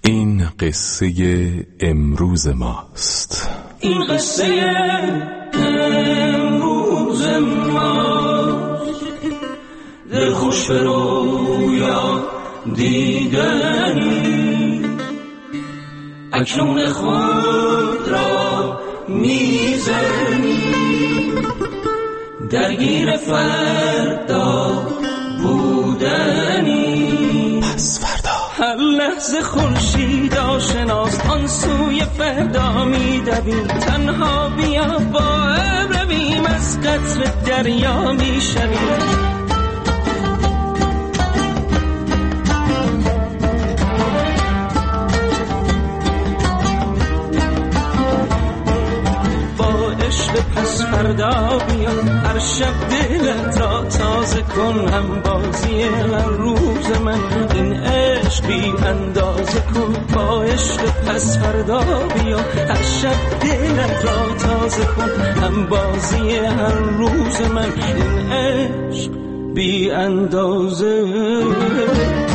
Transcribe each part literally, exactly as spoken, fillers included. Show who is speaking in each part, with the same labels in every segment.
Speaker 1: این قصه امروز ماست.
Speaker 2: این قصه امروز ماست. دل خوش به رویا دیدنی، اکنون خود را میزنی، درگیر فردا بودنی.
Speaker 1: پس فردا
Speaker 2: هر لحظه خورشید آشناست، آن سوی فردا میدویم. تنها بیا با ابر رویم، از قطر دریا میشویم. پس فردا بیا، هر شب دلت را تازه کن. هم بازی هر روز من، این عشق بی اندازه کن. با عشق پس فردا بیا، هر شب دلت را تازه کن. هم بازی هر روز من، این عشق بی اندازه کن.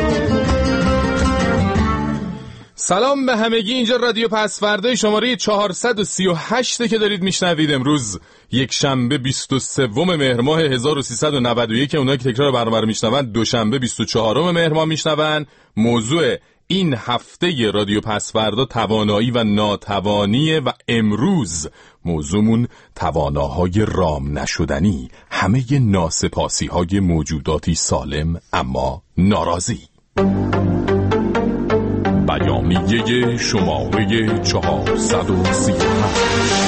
Speaker 1: سلام به همگی، اینجا رادیو پسفردا شماره چهارصد و سی و هشت که دارید میشنوید. امروز یک شنبه بیست و سوم مهر ماه هزار و سیصد و نود و یک، اونایی که تکرار برنامه رو میشنون دوشنبه بیست و چهارم مهر ماه میشنون. موضوع این هفته رادیو پسفردا توانایی و ناتوانیه و امروز موضوعمون تواناهای رام نشدنی، همه ناسپاسی های موجوداتی سالم اما ناراضی. بیانیه شماره چهارصد و سی و هفت.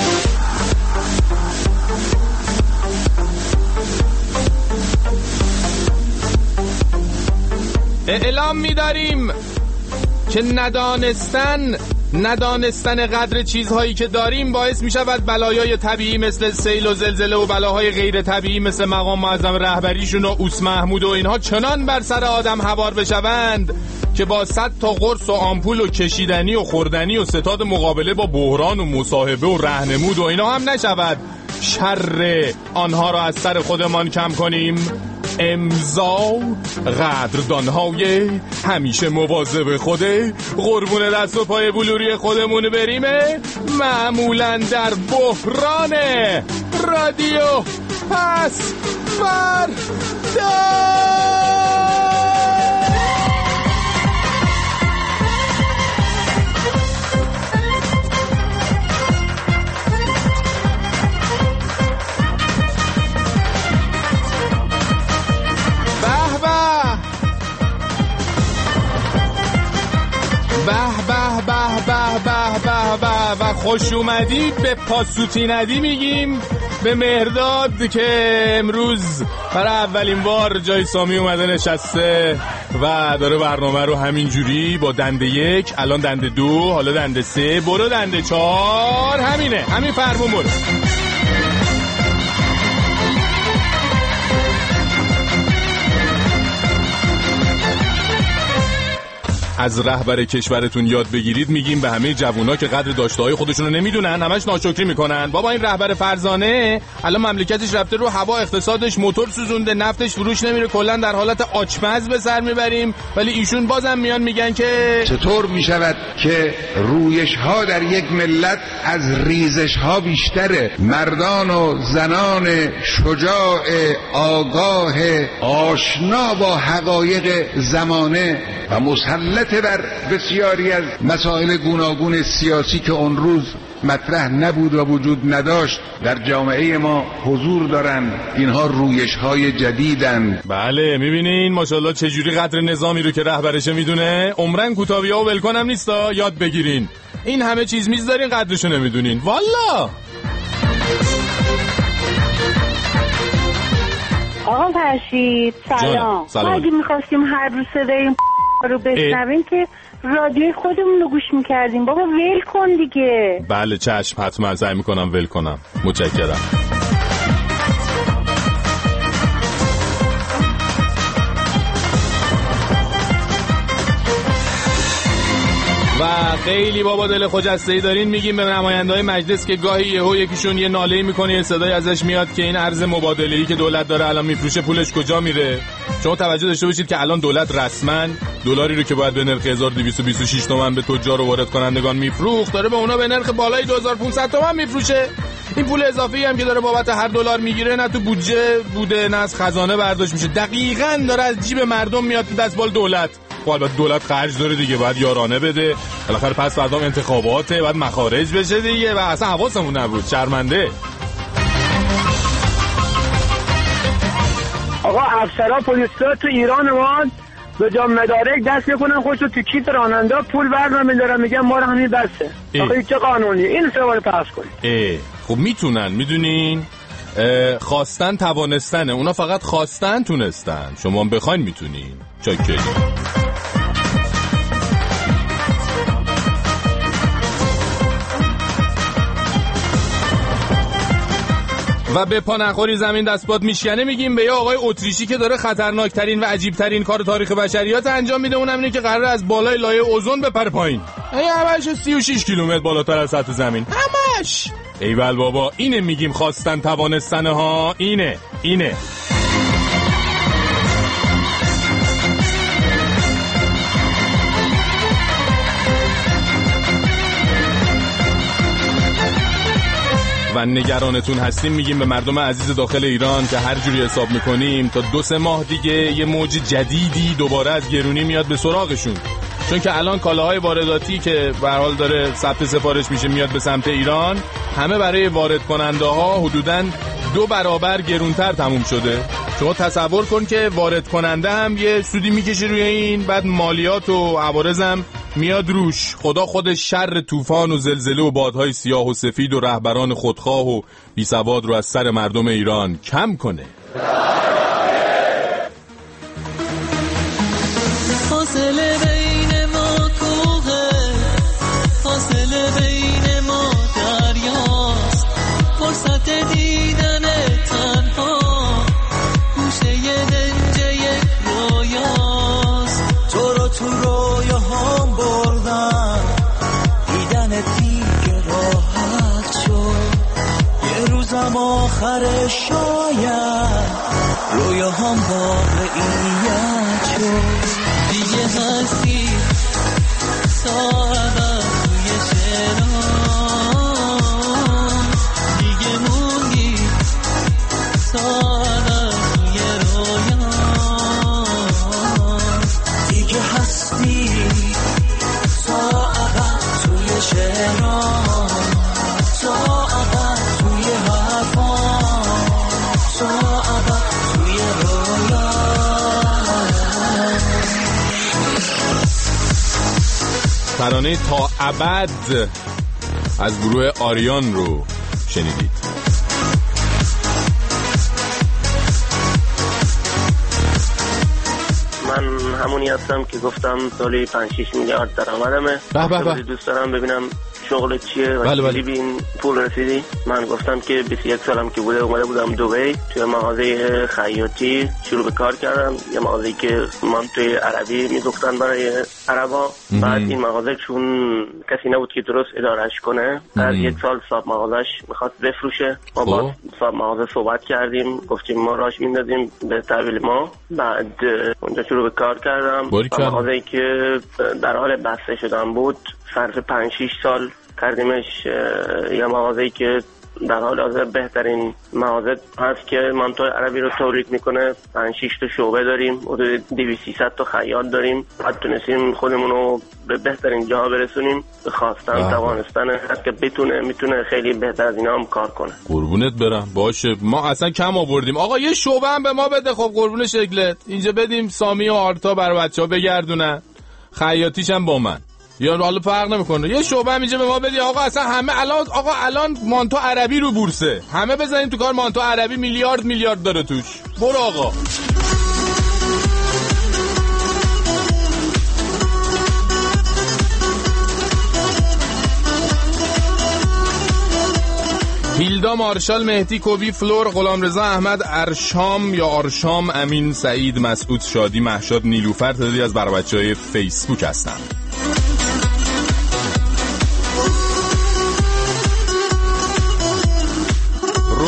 Speaker 1: اعلام می‌داریم که ندانستن ندانستن قدر چیزهایی که داریم باعث می شود بلایای طبیعی مثل سیل و زلزله و بلاهای غیر طبیعی مثل مقام معظم رهبریشون و اوس محمود و اینها چنان بر سر آدم هوار بشوند که با صد تا قرص و آمپول و کشیدنی و خوردنی و ستاد مقابله با بحران و مصاحبه و رهنمود و اینا هم نشود شر آنها را از سر خودمان کم کنیم. امضا قدردانهای همیشه مواظب خوده، قربون دست و پای بلوری خودمون بریمه، معمولا در بحران رادیو پس فردا. به به به به به به به و خوش اومدی به پاسوتی ندی میگیم به مهرداد که امروز برای اولین بار جای سامی اومده نشسته و داره برنامه رو همینجوری با دنده یک، الان دنده دو، حالا دنده سه، برو دنده چهار، همینه، همین فرمون برو. از رهبر کشورتون یاد بگیرید میگیم به همه جوونا که قدر داشته‌های خودشون رو نمیدونن، همش ناشکری میکنن. بابا این رهبر فرزانه الان مملکتش رفته رو هوا، اقتصادش موتور سوزونده، نفتش فروش نمیره، کلا در حالت آچمز به سر میبریم، ولی ایشون بازم میان میگن که
Speaker 3: چطور میشود که رویش ها در یک ملت از ریزش ها بیشتره. مردان و زنان شجاع، آگاه، آشنا با حقایق زمانه و مسلط بر بسیاری از مسائل گوناگون سیاسی که اون روز مطرح نبود و وجود نداشت در جامعه ما حضور دارن. اینها رویش‌های جدیدن.
Speaker 1: بله میبینین ماشاءالله چجوری قدر نظامی رو که رهبرشه میدونه. عمرن کوتاهی‌ها و ولکن هم نیستا، یاد بگیرین. این همه چیز میز دارین قدرشو نمیدونین والا.
Speaker 4: آقا فرشید سلام. ما اگه میخواستیم هر روز صدای رو بشنویم که رادیوی خودمون رو گوش میکردیم. بابا ول کن دیگه.
Speaker 1: بله چشم، حتما سعی میکنم ول کنم. متشکرم. و خیلی بابا دل خجسته‌ای دارین میگیم به نماینده‌های مجلس که گاهی یهو یکیشون یه ناله‌ای میکنه، یه صدای ازش میاد که این ارز مبادله‌ای که دولت داره الان میفروشه پولش کجا میره. شما توجه داشته باشید که الان دولت رسما دلاری رو که باید به نرخ هزار و دویست و بیست و شش تومان به تجار و وارد کنندگان میفروخت داره به اونا به نرخ بالای دو هزار و پانصد تومان میفروشه. این پول اضافی هم که داره بابت هر دلار میگیره نه تو بودجه بوده نه از خزانه برداشت میشه، دقیقاً داره از جیب مردم میاد تو دستمال دولت. خب البته دولت خرج داره دیگه، باید یارانه بده، بالاخره پس فردا انتخاباته، باید مخارج بشه دیگه و اصلا حواسمون نبود. شرمنده.
Speaker 5: آقا افسرا پلیسا تو ایران ما به جا مدارک دست میکنن خودشو تو کیت راننده پول بردارن میذارن میگن ما رو همین بسه. آقا این چه قانونیه؟ این سوال پس کنید.
Speaker 1: خب میتونن، میدونین خواستن توانستنه، اونا فقط خواستن تونستن، شما هم بخواین میتونین. چاکری. و به پا نخوری زمین دستباد میشکنه میگیم به یه آقای اتریشی که داره خطرناکترین و عجیبترین کار تاریخ بشریات انجام میده، اونم اینه که قراره از بالای لایه اوزون بپره پایین. ای همش سی و شش کیلومتر بالاتر از سطح زمین، همش. ایول بابا، اینه میگیم خواستن توانستنه ها، اینه اینه و نگرانتون هستیم میگیم به مردم عزیز داخل ایران که هر جوری حساب میکنیم تا دو سه ماه دیگه یه موج جدیدی دوباره از گرونی میاد به سراغشون، چون که الان کالاهای وارداتی که به هر حال داره ثبت سفارش میشه میاد به سمت ایران، همه برای وارد کننده ها حدوداً دو برابر گرونتر تموم شده. شما تصور کن که وارد کننده هم یه سودی میکشه روی این، بعد مالیات و عوارض هم میاد روش. خدا خود شر طوفان و زلزله و بادهای سیاه و سفید و رهبران خودخواه و بیسواد رو از سر مردم ایران کم کنه.
Speaker 2: فاصله بین ما کوه، فاصله بین ما دریاست، فرصت دیدن تنها گوشه دنج یک رویاست. تو رو تو رویاهام بردم، دیدن دیگه راحت شد، یه روزم آخر شاید رویاهام واقعیت شد. دیگه هستی ساعت توی شرام، دیگه موندی ساعت توی رویام، دیگه هستی ساعت توی شرام، ساعت توی حرفام، ساعت توی رویام.
Speaker 1: ترانه تا ابد از گروه آریان رو شنیدید.
Speaker 6: من همونی هستم که گفتم سالی پنج شش میلیارد درآمدمه.
Speaker 1: به
Speaker 6: دوست دارم ببینم شغل چیه و
Speaker 1: بله
Speaker 6: چیزی به این پول رسیدی. من گفتم که بیست و یک سالم که بوده اومده بودم دبی، توی مغازه خیاطی شروع به کار کردم، یه مغازه‌ای که من توی عربی میگفتن برای عربا. بعد این مغازه چون کسی نبود که درست ادارهش کنه، از یک سال صاحب مغازش میخواست بفروشه. ما با صاحب مغازه صحبت کردیم، گفتیم ما راش میندازیم به تحویل ما. بعد اونجا شروع به کار کردم. مغازه‌ای که در حال بسته شدن بود، صرف پنج شش سال کردیمش یه مغازه‌ای که در حال حاضر بهترین مغازه هست که منطقه عربی رو تولید میکنه. پنج شش تا شعبه داریم، حدود دویست سیصد تا خیاط داریم. بعد تونستیم خودمون رو به بهترین جاها برسونیم. خواستن توانستن هست که بتونه میتونه خیلی بهتر از اینا هم کار کنه.
Speaker 1: قربونت برم. باشه ما اصلا کم آوردیم آقا، یه شعبه هم به ما بده. خب قربون شکلت، اینجا بدیم سامی و آرتا برای بچه‌ها بگردونن، خیاطیش هم با من، یا حالا فرق نمیکنه. یه شعبه هم اینجا به ما بدی آقا. اصلا همه الان آقا الان مانتو عربی رو بورسه، همه بزنین تو کار مانتو عربی، میلیارد میلیارد داره توش. برو آقا. هیلدا، مارشال، مهدی، کوبی، فلور، غلامرضا، احمد، ارشام یا آرشام، امین، سعید، مسعود، شادی، مهشاد، نیلوفر تعدادی از بر بچه‌های فیسبوک هستن.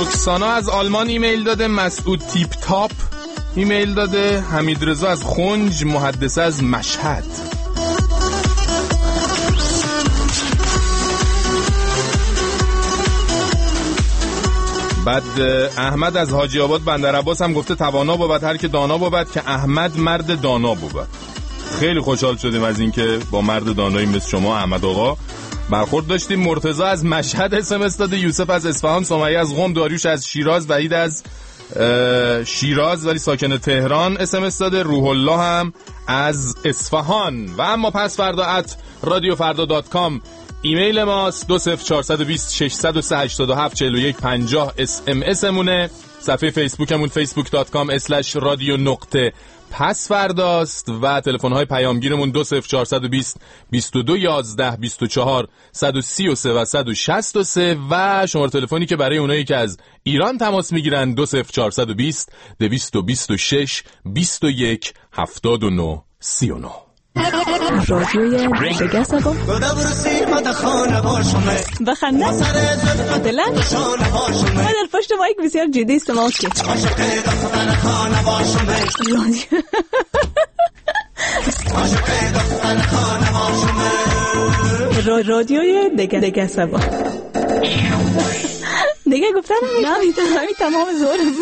Speaker 1: رکسانا از آلمان ایمیل داده، مسعود تیپ تاپ ایمیل داده، حمید رضا از خنج، محدثه از مشهد. بعد احمد از حاجی آباد بندر عباس هم گفته توانا بود هر که دانا بود که احمد مرد دانا بود. خیلی خوشحال شدیم از اینکه با مرد دانایی مثل شما احمد آقا برخورد داشتیم. مرتضی از مشهد اس ام اس داده، یوسف از اصفهان، سمیه از قم، داریوش از شیراز، وحید از شیراز ولی ساکن تهران اس ام اس داده، روح الله هم از اصفهان. و اما پس فردا ات رادیو فردا دات کام ایمیل ماست. دو صفر چهارصد و بیست ششصد و سه هشتاد و هفت چهل و یک پنجاه اس ام اس مونه. صفحه فیسبوکمون فیسبوک دات کام اسلش رادیو نقطه پس فرداست و تلفن های پیامگیرمون دو صفر چهارصد و بیست بیست و دو یازده بیست و چهار صد و سی و سه و صد و شصت و سه و شماره تلفنی که برای اونایی که از ایران تماس میگیرن دو صفر چهارصد و بیست دویست و بیست و شش بیست و یک هفتاد و نه سی و نه.
Speaker 7: رادیوی دگه سبا بخنده دلن و در پشت مایک بسیار جدی استماعات که رادیوی دگه دگه سبا دیگه گفتن همی تمام زورم.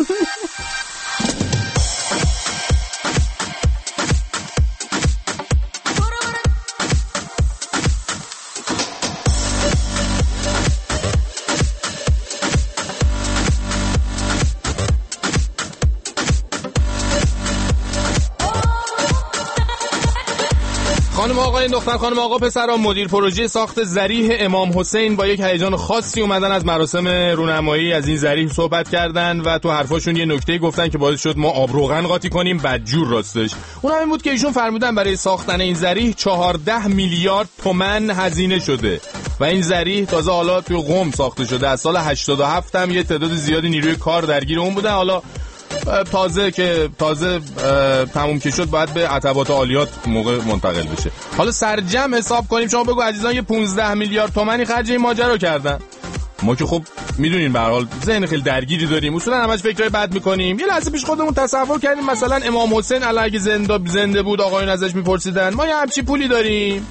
Speaker 1: خانم آقای دختر خانم آقا پسران، مدیر پروژه ساخت ذریح امام حسین با یک هیجان خاصی اومدن از مراسم رونمایی از این ذریح صحبت کردن و تو حرفاشون یه نکته گفتن که باعث شد ما آبروغن قاطی کنیم. بدجور راستش. اون هم این بود که ایشون فرمودن برای ساختن این ذریح چهارده میلیارد تومان هزینه شده و این ذریح تازه حالا تو قم ساخته شده. از سال هشتاد و هفت هم یه تعداد زیادی نیروی کار درگیر اون بودن. حالا تازه که تازه تموم که شد باید به عتبات عالیات موقع منتقل بشه. حالا سرجم حساب کنیم. شما بگو عزیزان یه پانزده میلیارد تومانی خرج این ماجرا کردن. ما که خب میدونین به هر حال ذهن خیلی درگیری داریم، اصولا همش فکرای بد میکنیم. یه لحظه پیش خودمون تصور کردیم مثلا امام حسین الان اگه زنده زنده بود آقایون ازش میپرسیدن ما یه همچی پولی داریم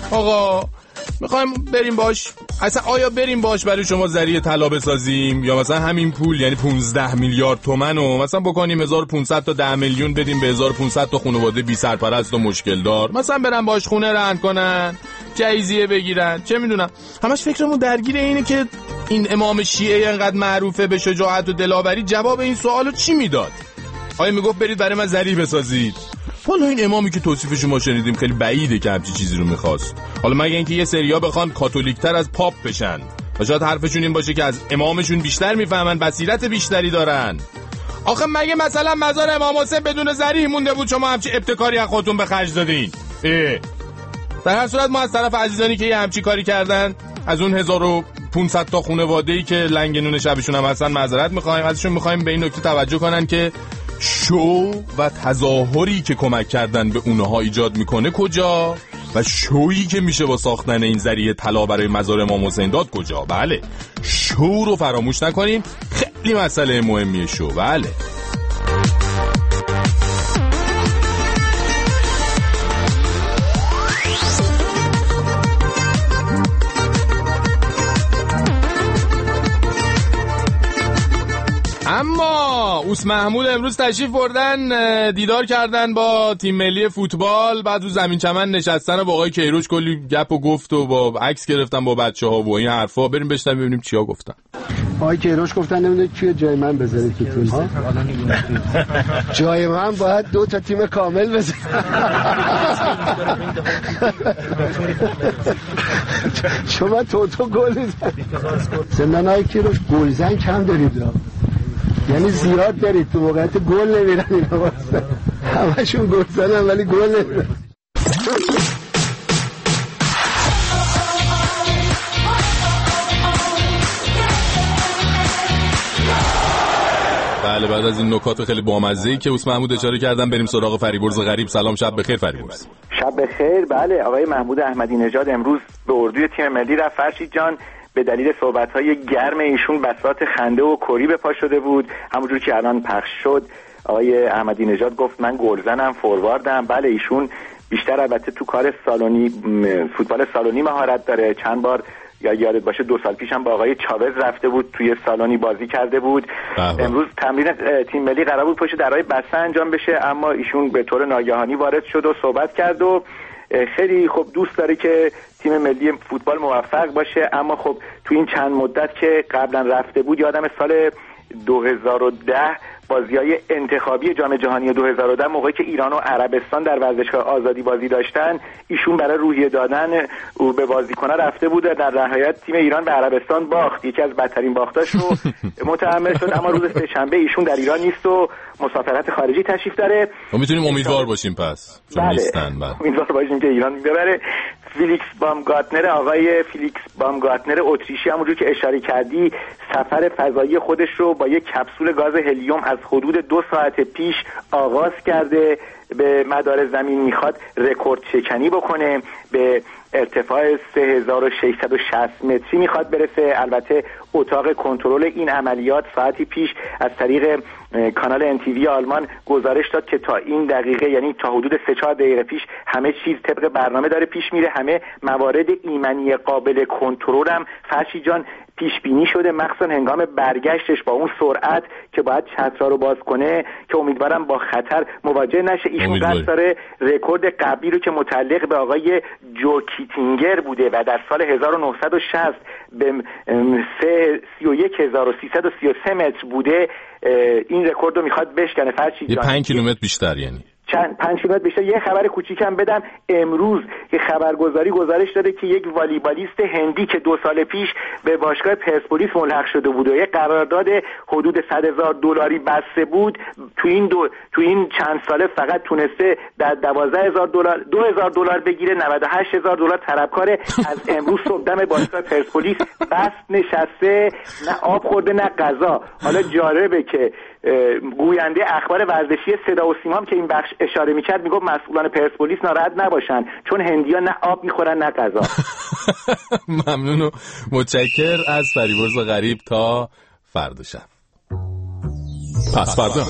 Speaker 1: آقا میخوایم بریم باش، اصلا آیا بریم باش برای شما ذریعه طلا بسازیم یا مثلا همین پول یعنی پانزده میلیارد تومان رو مثلا بکنیم هزار و پانصد تا ده میلیون بدیم به هزار و پانصد تا خانواده بی سرپرست و مشکل دار، مثلا برن باش خونه رهن کنن، جایزیه بگیرن، چه میدونم. همش فکرمون درگیر اینه که این امام شیعه اینقدر معروفه به شجاعت و دلاوری جواب این سوالو چی میداد؟ آیا میگفت برید برای من ذریح بسازید؟ حالا این امامی که توصیفش ما شنیدیم خیلی بعیده که همچی چیزی رو میخواست. حالا مگه اینکه یه سریا بخوان کاتولیکتر از پاپ بشن و شاید حرفشون این باشه که از امامشون بیشتر میفهمن، بصیرت بیشتری دارن. آخه مگه مثلا مزار امام حسین بدون ذریح مونده بود شما همچی ابتکاری از خودتون به خرج دادین؟ اه. در هر صورت ما از طرف عزیزانی که یه همچی کاری کردن از اون هزار و پانصد تا خانواده‌ای که لنگ نون شبشون هم هستن معذرت می‌خوایم. ازشون می‌خوایم به این نکته توجه کنن که شو و تظاهری که کمک کردن به اونها ایجاد میکنه کجا و شویی که میشه با ساختن این ذریعه طلا برای مزار امام حسین داد کجا. بله شو رو فراموش نکنیم، خیلی مسئله مهمیه شو. بله اما اوس محمود امروز تشریف بردن دیدار کردن با تیم ملی فوتبال، بعد رو زمین چمن نشستن و با آقای کیروش کلی گپ و گفت و با عکس گرفتن با بچه‌ها و این حرفا. بریم بشنویم ببینیم چیا گفتن.
Speaker 8: آقای کیروش گفتن نمیدونید توی جای من بذارید تو تیم ها. جای من باید دو تا تیم کامل بذارید. شما تو تو گل زندان آقای کیروش گلزن کم دارید، یعنی زیاد دارید تو موقعیت گل نمیرن اینا واسه همشون گل زدن ولی گل نمیرن.
Speaker 1: بله بعد از این نکات خیلی بامزه‌ای که اوس محمود اشاره کردن بریم سراغ فریبرز غریب. سلام، شب بخیر فریبرز.
Speaker 9: شب بخیر. بله آقای محمود احمدی نژاد امروز به اردوی تیم ملی رفت. فرشید جان به دلیل صحبت‌های گرم ایشون بساط خنده و کری به پا شده بود. همونجور که الان پخش شد آقای احمدی نژاد گفت من گلزنم، فورواردم. بله ایشون بیشتر البته تو کار سالونی، فوتبال سالونی مهارت داره. چند بار یا یادت باشه دو سال پیش هم با آقای چاوز رفته بود توی سالونی بازی کرده بود. بابا. امروز تمرین تیم ملی قرار بود پشت درهای بسته انجام بشه، اما ایشون به طور ناگهانی وارد شد و صحبت کرد و خیلی خب دوست داره که تیم ملی فوتبال موفق باشه. اما خب تو این چند مدت که قبلا رفته بود، یادم سال دو هزار و ده بازی‌های انتخابی جام جهانی دو هزار و ده موقعی که ایران و عربستان در ورزشگاه آزادی بازی داشتن، ایشون برای روحیه دادن او به بازیکن‌ها رفته بود. در نهایت تیم ایران به عربستان باخت، یکی از بدترین باختاش رو متحمل شد. اما روز سه‌شنبه ایشون در ایران نیست و مسافرت خارجی تشریف داره.
Speaker 1: ما میتونیم امیدوار باشیم پس چون نیستن.
Speaker 9: بله امیدوار باشیم که ایران ببره. فیلیکس بامگارتنر، آقای فیلیکس بامگارتنر اتریشی، همونجور که اشاره کردی سفر فضایی خودش رو با یک کپسول گاز هلیوم از حدود دو ساعت پیش آغاز کرده. به مدار زمین میخواد رکورد شکنی بکنه، به ارتفاع سه هزار و ششصد و شصت متری میخواد برسه. البته اتاق کنترل این عملیات ساعتی پیش از طریق کانال ان تی وی آلمان گزارش داد که تا این دقیقه، یعنی تا حدود سه چهار دقیقه پیش، همه چیز طبق برنامه داره پیش میره. همه موارد ایمنی قابل کنترل هم فرشی جان پیش بینی شده، مخصوصا هنگام برگشتش با اون سرعت که باید چترها رو باز کنه که امیدوارم با خطر مواجه نشه. ایشون قصد داره رکورد قبلی رو که متعلق به آقای جو کیتینگر بوده و در سال هزار و نهصد و شصت به سی و یک هزار و سیصد و سی و سه متر بوده، این رکورد رو میخواد بشکنه. فرشی
Speaker 1: جان یه پنج کیلومتر بیشتر، یعنی
Speaker 9: چند پنج کیلومتر بیشتر. یه خبر کوچیکم بدم، امروز یه خبرگزاری گزارش داده که یک والیبالیست هندی که دو سال پیش به باشگاه پرسپولیس ملحق شده بود و یک قرارداد حدود صد هزار دلاری بسته بود، تو این دو تو این چند ساله فقط تونسته در دوازده هزار دلار دو هزار دلار بگیره. نود و هشت هزار دلار طلبکاره. از امروز صبح دم باشگاه پرسپولیس بست نشسته، نه آب خورده نه غذا. حالا جالبه که گوینده اخبار ورزشی صدا و سیما که این بخش اشاره میکرد میگفت مسئولان پرسپولیس ناراحت نباشن چون هندی‌ها نه آب میخورن نه غذا.
Speaker 1: ممنون و متشکر از فریبرز غریب. تا فردا شب. پس فردا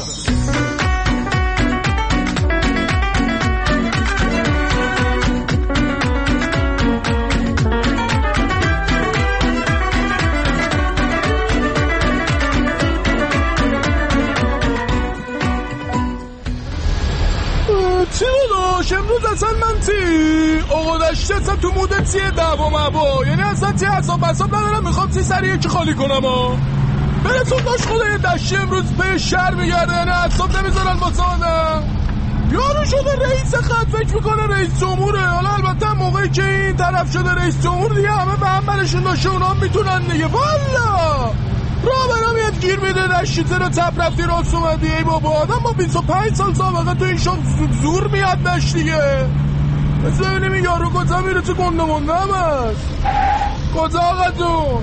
Speaker 10: چی داداش امروز اصلا من تی آقا داشته اصلا تو موده چیه دعوا مبا، یعنی اصلا چی حساب حساب ندارم، میخوام سی سری یکی خالی کنم ها برسون داشت خدا یه دشته امروز به شهر میگرده، یعنی حساب نمیذارن با سادم. یارو شده رئیس خط فکر میکنه رئیس جمهوره. حالا البته موقعی که این طرف شده رئیس جمهور دیگه همه به هم برشون داشته اونا میتونن دیگه. والا راه برام یاد گیر میده دشته رو چپ رفتی راست اومدی. ای بابا آدم با بیست و پنج سال سابقه تو این شغل زور میاد نش دیگه. مثل ببینیم این یارو کجا میره چه گنده منده هم هست. کجا آقا جون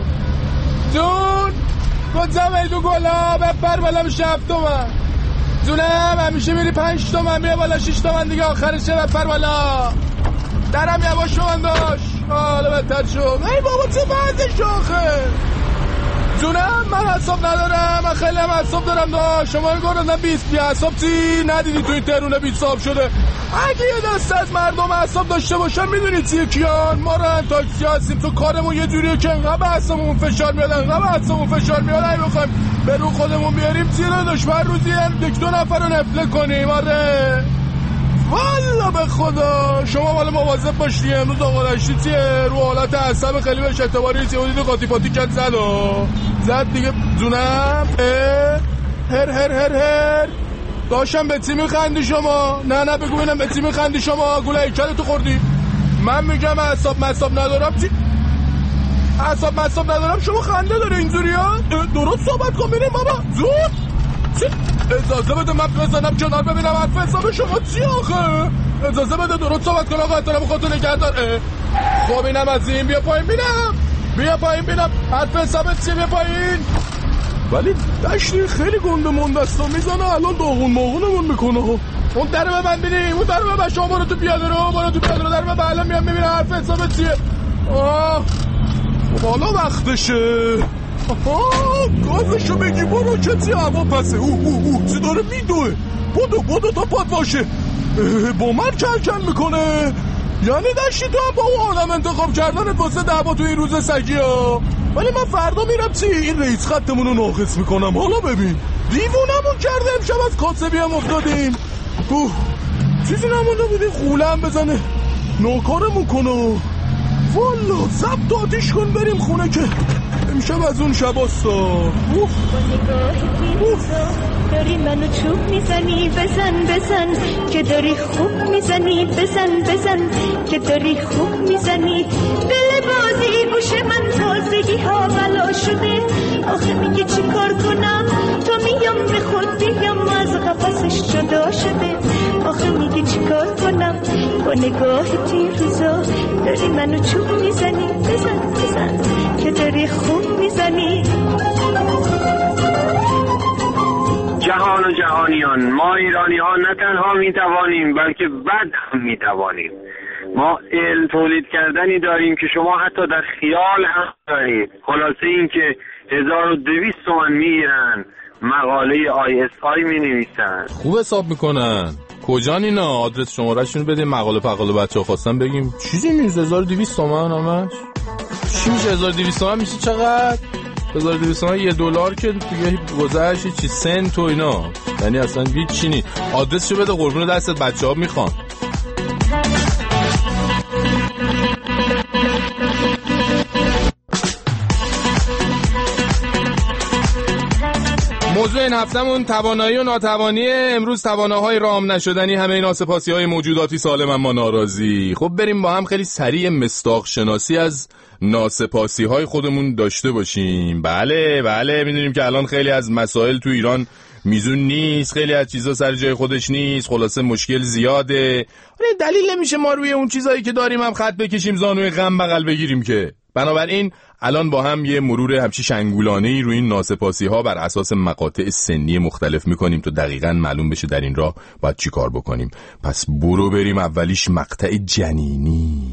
Speaker 10: جون کجا میدو گلا بپر بالا میشه هفت تومن جونم. همیشه میری پنج تومن میه بالا شیش تومن دیگه آخرشه بپر بالا. درم یواش من داشت حالا بدتر شد. ای بابا چه بعدش آخه جونم. من حساب ندارم، من خیلی هم حساب دارم داشت. شما رو گردن بیست بی حساب چی ندیدی توی ترونه بیست حساب شده. اگه یه دست از مردم حساب داشته باشن میدونی چیه کیان؟ ما رن تاکسی هستیم، تو کارمون یه جوریه که انقدر حسابمون فشار میاد انقدر حسابمون فشار میاد اگه بخوایم به رو خودمون بیاریم چی رو داشت هر روزی یک دو نفر رو نفله کنیم. آره والا به خدا شما والا مواظب باشی. امروز آقا داشتی چیه رو حالت عصب خیلی بهش اعتباری چیه حدود قاطی پاتی کت زد و زد دیگه جونم. هر هر هر هر داشتم به چی میخندی شما؟ نه نه بگو بینم به چی میخندی شما؟ گوله ایکل تو خوردی. من میگم اعصاب مصاب ندارم چی؟ اعصاب مصاب ندارم شما خنده داره اینجوری ها؟ درست صحبت کن بینیم بابا زود چی؟ اجازه بده من بزنم کنار ببینم حرف حساب شما چی آخه؟ اجازه بده درست صحبت کن آقا احترام خودتو نگه دار. خب اینم از این بیا پایین بینم بیا پایین بینم حرف حسابت چی بیا پایین. ولی دشتی خیلی گنده مندستا میزنه الان داغون ماغونمون میکنه. اون در رو ببند بینیم اون در رو ببند شما برو تو پیاده رو برو تو پیاده رو در رو ببند الان میام میبینم حرف حسابت چیه. آه بالا وقتشه. آها گازشو بگی برو کتی هوا پسه. او او او چی داره میدوه. بودو بودو تا پاد باشه. با من کلکل میکنه. یعنی داشتی تو هم با اون آدم انتخاب کردنت واسه دعوا تو این روز سگی ها. ولی من فردا میرم چی این رئیس خطمون رو ناقص میکنم. حالا ببین دیوونمون کرده امشب از کاسبی هم افتادیم. اوه چیزی نمونده بودی خوله هم بزنه ناکارمون کنه. والا زبط آتیش کن بریم خونه که امشب از اون شباستا. اوف اوف
Speaker 11: داری منو چوب میزنی بزن بزن که داری خوب میزنی بزن بزن که داری خوب میزنی. دل بازی گوش من تازگی ها بلا شده. آخه میگه چی کار کنم تو میام به خود بیام از قفسش جدا شده. آخه میگه چی کار کنم با نگاه تیر روزا داری منو چوب میزنی بزن بزن که داری خوب میزنی.
Speaker 12: جهان و جهانیان، ما ایرانی ها نه تنها میتوانیم بلکه بد هم میتوانیم. ما علم تولید کردنی داریم که شما حتی در خیال هم دارید. خلاصه این که هزار و دویست تومن میگیرن مقاله آی اس آی می نویسن.
Speaker 1: خوب حساب میکنن. کجان اینا؟ آدرس شمارهشون بده مقاله پقاله بچه ها خواستم بگیم چیزی نیست. هزار و دویست تومن همش چی میشه؟ هزار و دویست تومن میشه چقدر؟ هزار و دویست تومن یه دلار که دیگه گذشت چی سنت و اینا. یعنی اصلا هیچ چی نیست. آدرسشو بده قربون دستت بچه ها میخوان. موضوع این هفتمون توانایی و ناتوانی. امروز تواناهای رام نشدنی همه ناسپاسی های موجوداتی سالم اما ناراضی. خب بریم با هم خیلی سریع مصداق شناسی از ناسپاسی های خودمون داشته باشیم. بله بله میدونیم که الان خیلی از مسائل تو ایران میزون نیست، خیلی از چیزا سر جای خودش نیست، خلاصه مشکل زیاده. ولی دلیل نمیشه ما روی اون چیزایی که داریم هم خط بکشیم زانوی غم بغل بگیریم که. بنابراین الان با هم یه مرور همچی شنگولانه‌ای روی این ناسپاسی ها بر اساس مقاطع سنی مختلف میکنیم تا دقیقاً معلوم بشه در این راه باید چی کار بکنیم. پس برو بریم اولیش مقطع جنینی.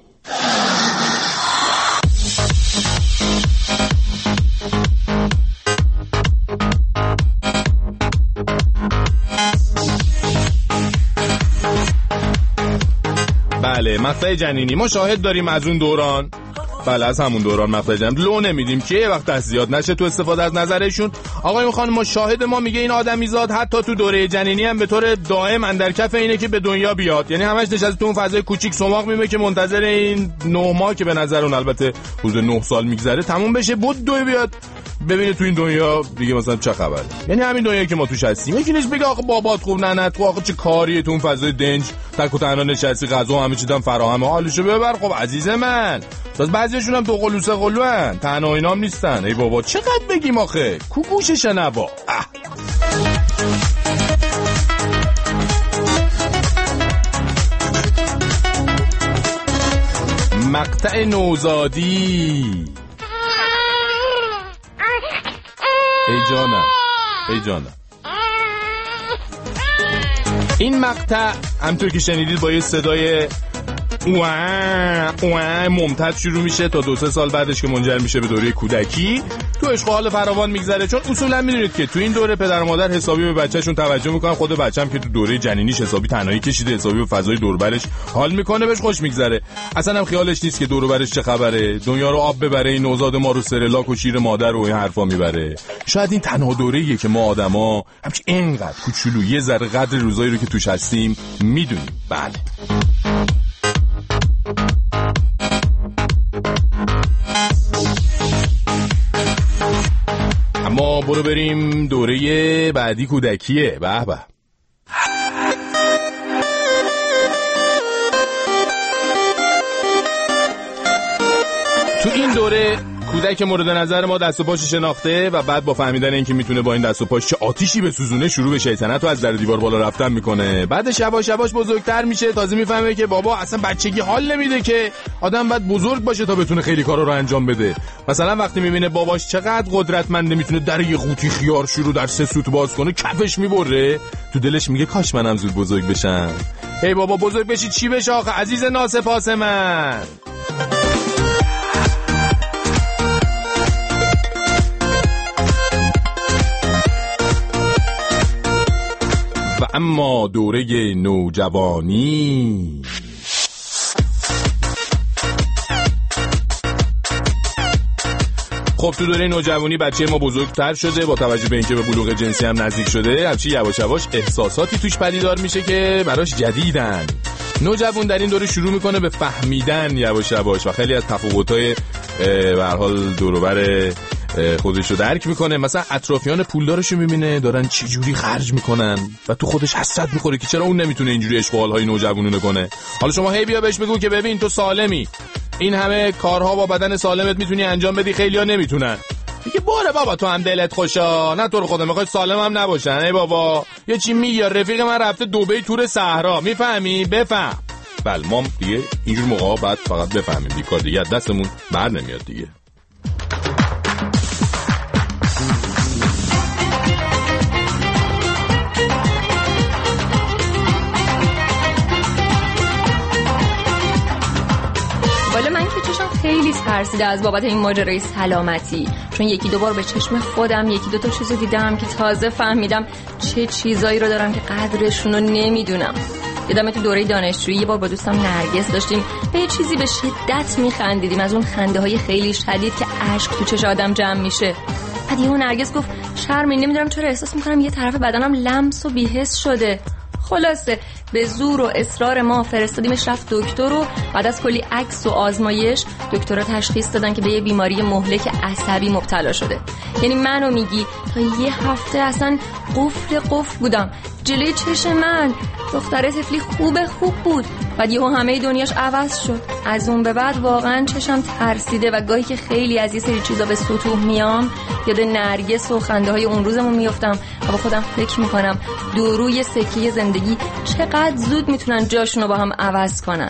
Speaker 1: بله مقطع جنینی ما شاهد داریم از اون دوران. بله از همون دوران مقطع جنینی لو نمیدیم که یه وقت دست زیاد نشه تو استفاده از نظرشون. آقای خانم ما شاهد ما میگه این آدمیزاد حتی تو دوره جنینی هم به طور دائم اندر کف اینه که به دنیا بیاد. یعنی همش نشسته تو اون فضای کوچیک سماق میمه که منتظر این نه ماه که به نظر اون البته حدود نه سال میگذره تموم بشه بود دوی بیاد ببینه تو این دنیا دیگه مثلا چه خبره. یعنی همین دنیایی که ما توش هستیم. یکی نیست بگه آخه بابات خوب نه نه تو آخه چه کاریه تو اون فضای دنج تک و تنها نشستی غذا همه چیزام فراهمه حالشو ببر. خب عزیز من باز بعضیشون هم تو قلوسه قلوان تنها اینام نیستن. ای بابا چقدر بگیم آخه کوکوش شنوا. مقطع نوزادی. ای جانم ای جانم این مقطع همطور که شنیدید با یه صدای اوه اوه ممتد شروع میشه تا دو سه سال بعدش که منجر میشه به دوره کودکی تو عشق و حال فراوان میگذره. چون اصولا میدونید که تو این دوره پدر و مادر حسابی به بچه‌شون توجه میکنن. خود بچه‌م که تو دوره جنینیش حسابی تنهایی کشیده حسابی به فضای دور برش حال میکنه بهش خوش میگذره. اصلا هم خیالش نیست که دور برش چه خبره دنیا رو آب ببره این نوزاد ما رو سرلاک و شیر مادر و این حرفا میبره. شاید این تنها دوره‌ایه که ما آدما همچین اینقدر کوچولو یه ذره قدر روزایی رو که توش هستیم میدونیم. بله اما برو بریم دوره بعدی کودکیه. به به تو این دوره کودک مورد نظر ما دست و پاش شناخته و بعد با فهمیدن اینکه میتونه با این دست و پاش چه آتیشی بسوزونه شروع به شیطنت و از در دیوار بالا رفتن میکنه. بعد یواش یواش بزرگتر میشه تازه میفهمه که بابا اصلا بچگی حال نمیده که آدم باید بزرگ باشه تا بتونه خیلی کارا رو انجام بده. مثلا وقتی میبینه باباش چقدر قدرتمنده میتونه در یه قوطی خیار شروع در سه سوت باز کنه کفش میبره تو دلش میگه کاش منم زود بزرگ بشم. ای بابا بزرگ بشی چی بشه آخه عزیز ناسپاس من. اما دوره نوجوانی. خب تو دوره نوجوانی بچه ما بزرگتر شده، با توجه به اینکه به بلوغ جنسی هم نزدیک شده، هرچی یواش یواش احساساتی توش پدیدار میشه که براش جدیدن. نوجوان در این دوره شروع میکنه به فهمیدن یواش یواش و خیلی از تفاوت‌های به هر حال دور و بر خودش رو درک میکنه. مثلا اطرافیان پولدارشو میبینه دارن چه جوری خرج میکنن و تو خودش حسرت میخوره که چرا اون نمیتونه اینجوری اشغال‌های نوجوانونه کنه. حالا شما هی بیا بهش بگو که ببین تو سالمی، این همه کارها با بدن سالمت میتونی انجام بدی، خیلی‌ها نمیتونن. میگه باره بابا تو هم دلت خوشا، نه تو رو خدا میخوای سالم هم نباشن. ای بابا یه چی میگه، رفیق من رفته دبی تور صحرا، میفهمی؟ بفهم. بله ما دیگه اینجور موقعا بعد فقط بفهمیم، بیکار دیگه دستمون بر نمیاد دیگه.
Speaker 13: بالا من که چشم خیلی ترسیده از بابت این ماجرای سلامتی، چون یکی دو بار به چشم خودم یکی دو تا چیزو دیدم که تازه فهمیدم چه چیزایی رو دارم که قدرشون رو نمیدونم. یادمه تو دوره دانشجویی یه بار با دوستم نرگس داشتیم به یه چیزی به شدت میخندیدیم، از اون خنده های خیلی شدید که اشک تو چش آدم جمع میشه. بعد یهو نرگس گفت شرمین، نمیدونم چرا احساس میکنم یه طرف بدنم لمس و بی‌حس شده. خلاصه به زور و اصرار ما فرستادیمش رفت دکتر و بعد از کلی عکس و آزمایش دکترها تشخیص دادن که به یه بیماری مهلک عصبی مبتلا شده. یعنی منو میگی تا یه هفته اصلا قفل قفل بودم جلوی چشم من. دختره طفلی خوبه خوب بود، بعد یهو همه دنیاش عوض شد. از اون به بعد واقعا چشم ترسیده و گاهی که خیلی از یه سری چیزا به سطوح میام یاد نرگس و خنده های اون روزمون میافتم و با خودم فکر میکنم دو روی سکه زندگی چقدر زود میتونن جاشونو با هم عوض کنن.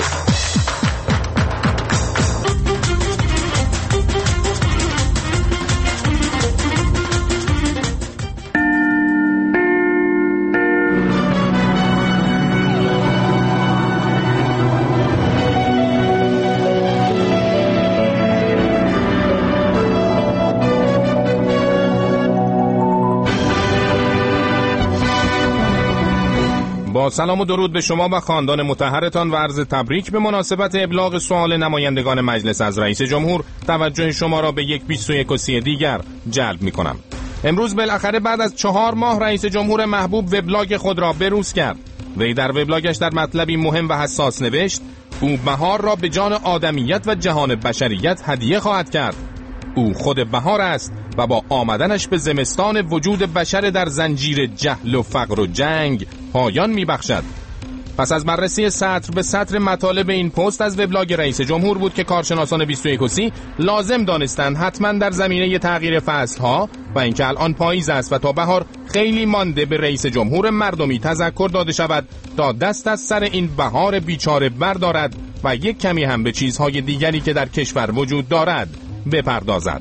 Speaker 1: با سلام و درود به شما و خاندان مطهرتان و عرض تبریک به مناسبت ابلاغ سوال نمایندگان مجلس از رئیس جمهور، توجه شما را به یک بیست و یک دیگر جلب می کنم. امروز بالاخره بعد از چهار ماه رئیس جمهور محبوب وبلاگ خود را بروز کرد. وی در وبلاگش در مطلبی مهم و حساس نوشت او بهار را به جان آدمیت و جهان بشریت هدیه خواهد کرد. او خود بهار است و با آمدنش به زمستان وجود بشر در زنجیر جهل و فقر و جنگ پایان میبخشد. پس از بررسی سطر به سطر مطالب این پست از وبلاگ رئیس جمهور بود که کارشناسان بیست و یک سی لازم دانستند حتما در زمینه تغییر فصلها و اینکه الان پاییز است و تا بهار خیلی مانده به رئیس جمهور مردمی تذکر داده شود تا دست از سر این بهار بیچاره بردارد و یک کمی هم به چیزهای دیگری که در کشور وجود دارد بپردازد.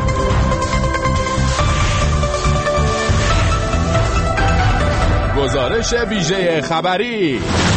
Speaker 1: گزارش ویژه خبری.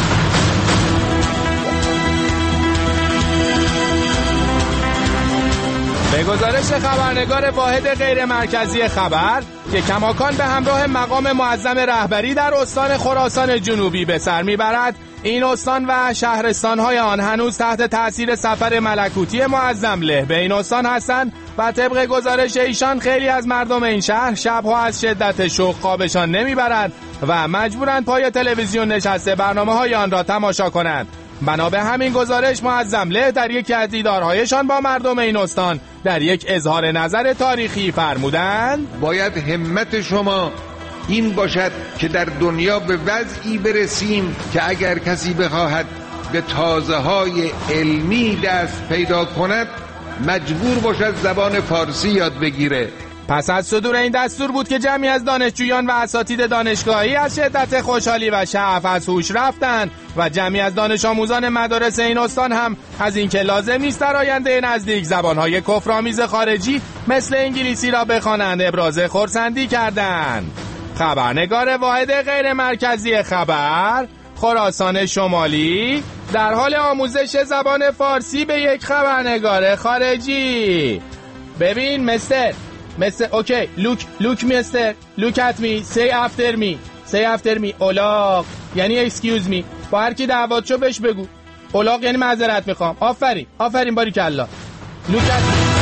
Speaker 1: به گزارش خبرنگار واحد غیر مرکزی خبر که کماکان به همراه مقام معظم رهبری در استان خراسان جنوبی به سر میبرد، این استان و شهرستان‌های آن هنوز تحت تأثیر سفر ملکوتی معظم له به این استان هستند و طبق گزارش ایشان خیلی از مردم این شهر شبها از شدت شوق خوابشان نمیبرند و مجبورند پای تلویزیون نشسته برنامه‌های آن را تماشا کنند. بنا به همین گزارش معظم له در یک از دیدارهایشان با مردم این استان در یک اظهار نظر تاریخی فرمودند
Speaker 3: باید همت شما این باشد که در دنیا به وضعی برسیم که اگر کسی بخواهد به تازه‌های علمی دست پیدا کند مجبور باشد زبان فارسی یاد بگیره.
Speaker 1: پس از صدور این دستور بود که جمعی از دانشجویان و اساتید دانشگاهی از شدت خوشحالی و شعف از هوش رفتند و جمعی از دانش آموزان مدارس این استان هم از اینکه لازم نیست در آینده نزدیک زبانهای کفرآمیز خارجی مثل انگلیسی را بخوانند ابراز خرسندی کردند. خبرنگار واحد غیر مرکزی خبر خراسان شمالی در حال آموزش زبان فارسی به یک خبرنگار خارجی. ببین مستر مستر اوکی لوک لوک مستر لوک ات می سی افتر می say after me. اولاق یعنی excuse me. با هر کی دعوات شو بهش بگو. اولاق یعنی معذرت میخوام. آفرین آفرین باریکلا. لوکت.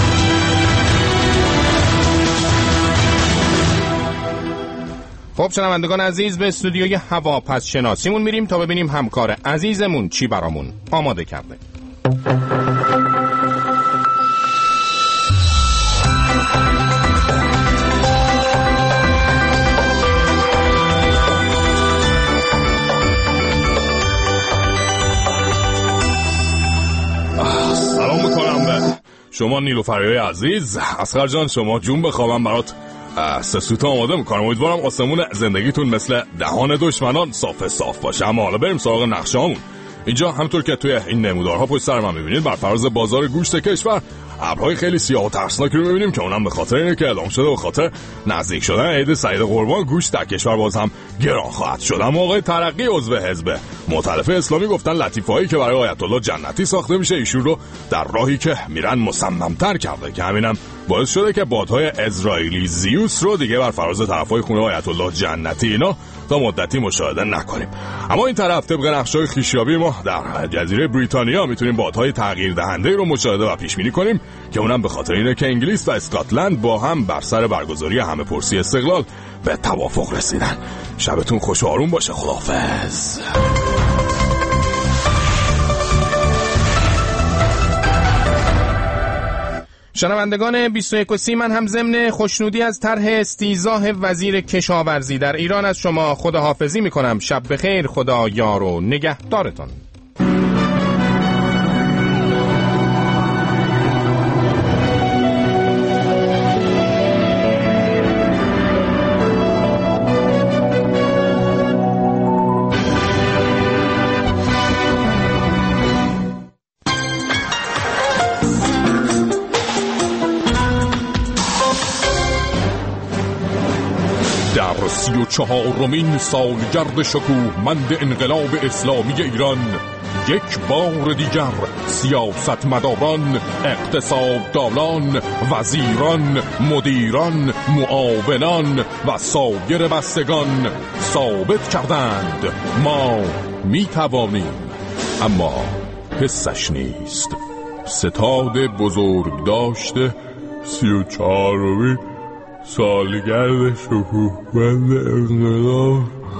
Speaker 1: خب شنوندگان عزیز، به استودیوی هواپس شناسیمون میریم تا ببینیم همکار عزیزمون چی برامون آماده کرده.
Speaker 10: سلام میکنم به شما نیلوفریای عزیز. اصغر جان شما جون بخوابم برات سه سوت آماده میکنم. امیدوارم آسمون زندگیتون مثل دهان دشمنان صاف صاف باشه. اما حالا بریم سراغ نقشه هامون. اینجا همونطور که توی این نمودارها پشت سر من میبینید، بر فراز بازار گوشت کشور ابرهای خیلی سیاه و ترسناکی رو میبینیم که اونم به خاطر اینه که اعلام شده به خاطر نزدیک شدن عید سعید قربان گوشت در کشور باز هم گران خواهد شد. اما آقای ترقی عضو حزب مؤتلف اسلامی گفتن لطیفه‌هایی که برای آیت الله جنتی ساخته میشه ایشون رو در راهی که میرن مصمم‌تر کرده که همینم باعث شده که بادهای اسرائیلی زیوس رو دیگه بر فراز طرفای خونه آیت الله جنتی اینا تا مدتی مشاهده نکنیم. اما این طرف طبق نقشه‌های خویشیابی ما در جزیره بریتانیا میتونیم بادهای تغییر دهنده رو مشاهده و پیش بینی کنیم که اونم به خاطر اینه که انگلیس و اسکاتلند با هم بر سر برگزاری همه پرسی استقلال به توافق رسیدن. شبتون خوش و آروم باشه. خداحافظ.
Speaker 1: شنوندگان بیست و یک و سی، من هم ضمن خوشنودی از طرح استیضاح وزیر کشاورزی در ایران از شما خداحافظی میکنم. شب بخیر، خدا یار و نگهدارتان.
Speaker 10: سی و چهارمین سالگرد شکوهمند انقلاب اسلامی ایران یک بار دیگر سیاستمداران، اقتصاددانان، وزیران، مدیران، معاونان و سایر بستگان ثابت کردند ما می توانیم، اما حسش نیست. ستاد بزرگ داشته سی و چهارمین سالگرد شکوهمند انقلاب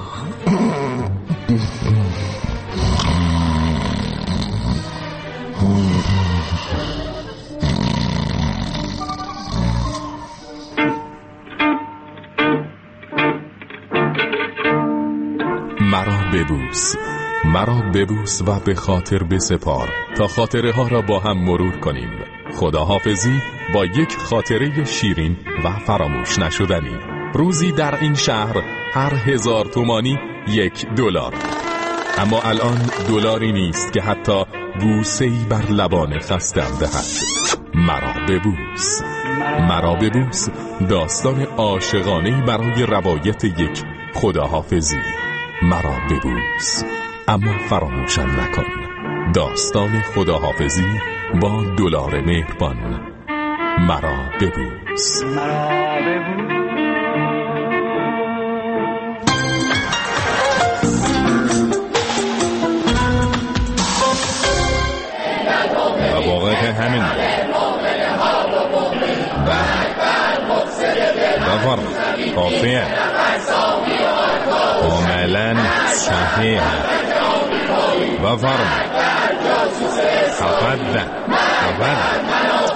Speaker 14: مرا ببوس، مرا ببوس و به خاطر بسپار تا خاطره ها را با هم مرور کنیم. خداحافظی با یک خاطره شیرین و فراموش نشدنی. روزی در این شهر هر هزار تومانی یک دلار، اما الان دلاری نیست که حتی بوسه‌ای بر لبان خستم دهد. مرا ببوس، مرا ببوس داستان عاشقانه‌ای برای روایت یک خداحافظی. مرا ببوس اما فراموشم نکن. داستان خداحافظی با دلار مهربان. مرا ببوس. مرا ببوس.
Speaker 1: و واقعا که همین بفر کافیه کاملا صحیح بفرم تفضل تفضل.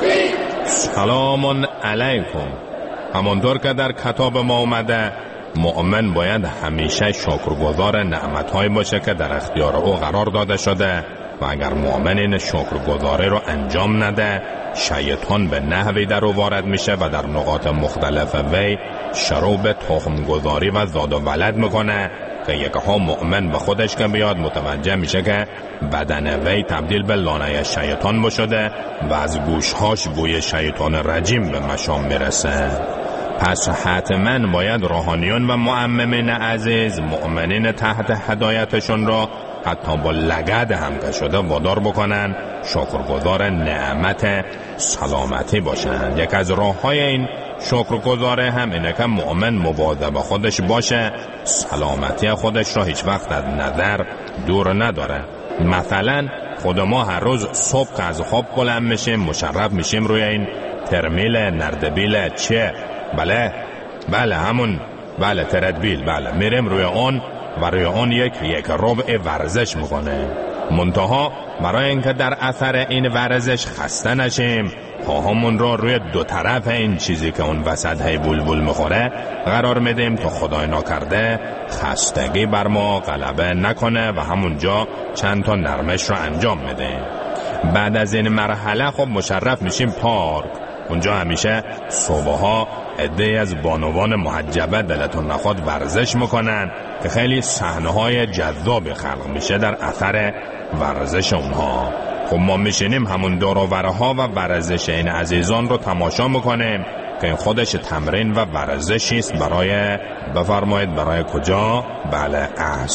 Speaker 1: سلام علیکم. همانطور که در کتاب ما اومده، مؤمن باید همیشه شکرگزار نعمت‌های باشه که در اختیار او قرار داده شده و اگر مؤمن این شکرگزاری رو انجام نده، شیطان به نحوی در او وارد میشه و در نقاط مختلف وی شروع به تخمگذاری و زاد و ولد میکنه که یکها مؤمن به خودش که بیاد متوجه میشه که بدن وی تبدیل به لانه شیطان بشده و از گوشهاش بوی شیطان رجیم به مشام میرسه. پس حتما باید روحانیون و معممین عزیز مؤمنین تحت هدایتشون را
Speaker 15: حتی با لگد هم که شده وادار بکنن شکرگزار نعمت سلامتی باشن. یک از راه های این شکرگزاره هم اینه که مؤمن مواظب خودش باشه، سلامتی خودش را هیچ وقت از نظر دور نداره. مثلا خود ما هر روز صبح که از خواب بلند میشیم مشرف میشیم روی این ترمیل نردبیل چه؟ بله بله همون، بله تردبیل، بله میریم روی اون و روی اون یک یک ربع ورزش میکنه. منتها برای اینکه در اثر این ورزش خسته نشیم پاهامون رو روی دو طرف این چیزی که اون وسط هی بلبل میخوره قرار میدیم تا خدای ناکرده خستگی بر ما غلبه نکنه و همونجا چند تا نرمش رو انجام میدیم. بعد از این مرحله خب مشرف میشیم پارک. اونجا همیشه صبحها عده‌ای از بانوان محجبه دلتون نخواد ورزش میکنن که خیلی صحنه‌های جذابی خلق میشه در اثر ورزش اونها. خب ما میشینیم همون دور و برها و ورزش این عزیزان رو تماشا میکنیم که این خودش تمرین و ورزشی است برای، بفرمایید برای کجا؟ بله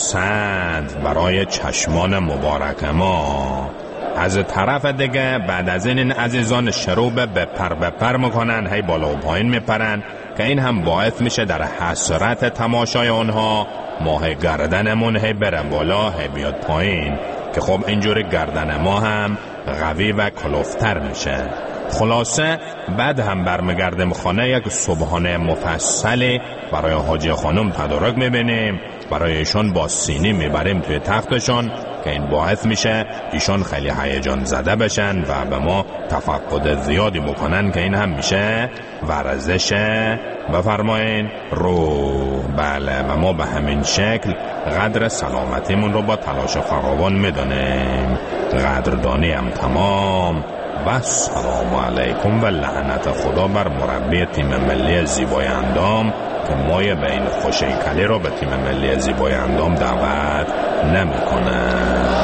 Speaker 15: احسنت، برای چشمان مبارک ما. از طرف دیگه بعد از این این عزیزان شروع به بپر بپر میکنن، هی بالا و پایین میپرن که این هم باعث میشه در حسرت تماشای اونها ماه گردنمون هی بره بالا هی بیاد پایین، که خب اینجوری گردن ما هم قوی و کلوفتر میشه. خلاصه بعد هم برمیگردیم خانه، یک صبحانه مفصلی برای حاجی خانم تدارک میبینیم، برای ایشون با سینی میبریم توی تختشون که این باعث میشه ایشون خیلی هیجان زده بشن و به ما تفقد زیادی بکنن که این هم میشه ورزش بفرمایین روح. بله و ما به همین شکل قدر سلامتیمون رو با تلاش فراوان میدونیم. قدردانی هم تمام و سلام علیکم و لعنت خدا بر مربی تیم ملی زیبای اندام که مایه به این خوشیکلی رو به تیم ملی زیبای اندام دعوت نمی کنه.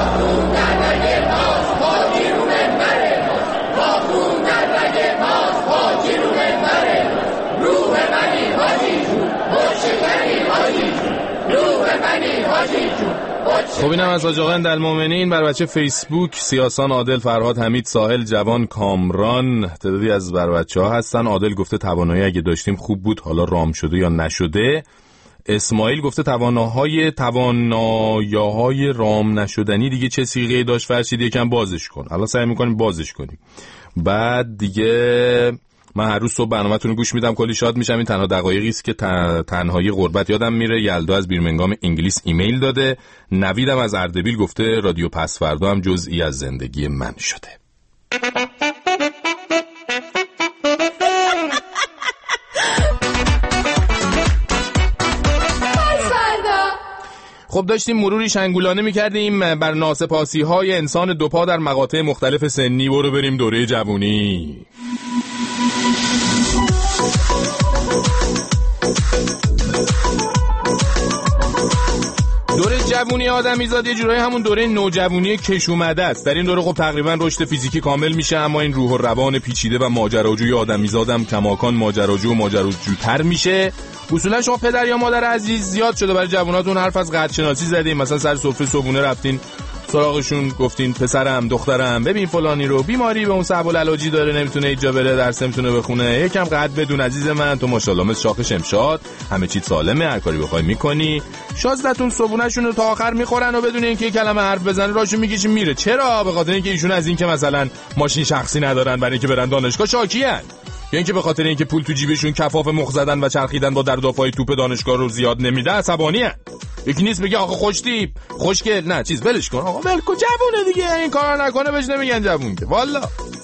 Speaker 1: خب اینم از حاج آقا المؤمنین. بر بچه فیسبوک سیاسان عادل، فرهاد، حمید، ساحل، جوان، کامران، تعدادی از بر بچه ها هستن. عادل گفته توانایی اگه داشتیم خوب بود، حالا رام شده یا نشده. اسماعیل گفته تواناهای توانایی‌های رام نشدنی دیگه چه صیغه‌ای داشت فرشید یکم بازش کن. حالا سعی می‌کنیم بازش کنیم. بعد دیگه من هر روز صبح برنامه‌تون رو گوش میدم، کلی شاد میشم. این تنها دقایقی است که تنهایی غربت یادم میره. یلدا از بیرمنگام انگلیس ایمیل داده. نویدم از اردبیل گفته رادیو پس فردا هم جزئی از زندگی من شده. خب داشتیم مروری شنگولانه میکردیم بر ناسپاسی های انسان دوپا در مقاطع مختلف سنی. برو بریم دوره جوونی. دوره جوونی آدمیزاد یه جورایی همون دوره نوجوونی کش اومده است. در این دوره خب تقریبا رشد فیزیکی کامل میشه، اما این روح و روان پیچیده و ماجراجوی آدمیزادم کماکان ماجراجو و ماجراجوتر میشه. اصولا شما پدر یا مادر عزیز زیاد شده برای جووناتون حرف از قد شناسی زدین، مثلا سر سفره صبحونه رفتین سراغشون گفتین پسرم دخترم ببین فلانی رو بیماری به اون صعب العلاجی داره نمیتونه اینجا بره درس نمیتونه بخونه، یکم قد بدون عزیز من، تو ماشاءالله مثل شاخ شمشاد همه چی سالمه، هر کاری بخوای میکنی. شازدتون صبحونه‌شون رو تا آخر میخورن و بدون اینکه کلمه حرف بزنه راشون میکشین میره. چرا؟ به خاطر اینکه ایشون از این که مثلا ماشین شخصی ندارن برای اینکه برن دانشگاه شاکین، یا اینکه به خاطر اینکه پول تو جیبشون کفاف مخ زدن و چرخیدن با در دافای توپ دانشگاه رو زیاد نمیده عصبانیه. یکی نیست بگه آخه خوش تیپ خوشگل نه چیز ولش کن آقا ول کن جوونه دیگه، این کارا نکنه بهش نمیگن جوون که والا.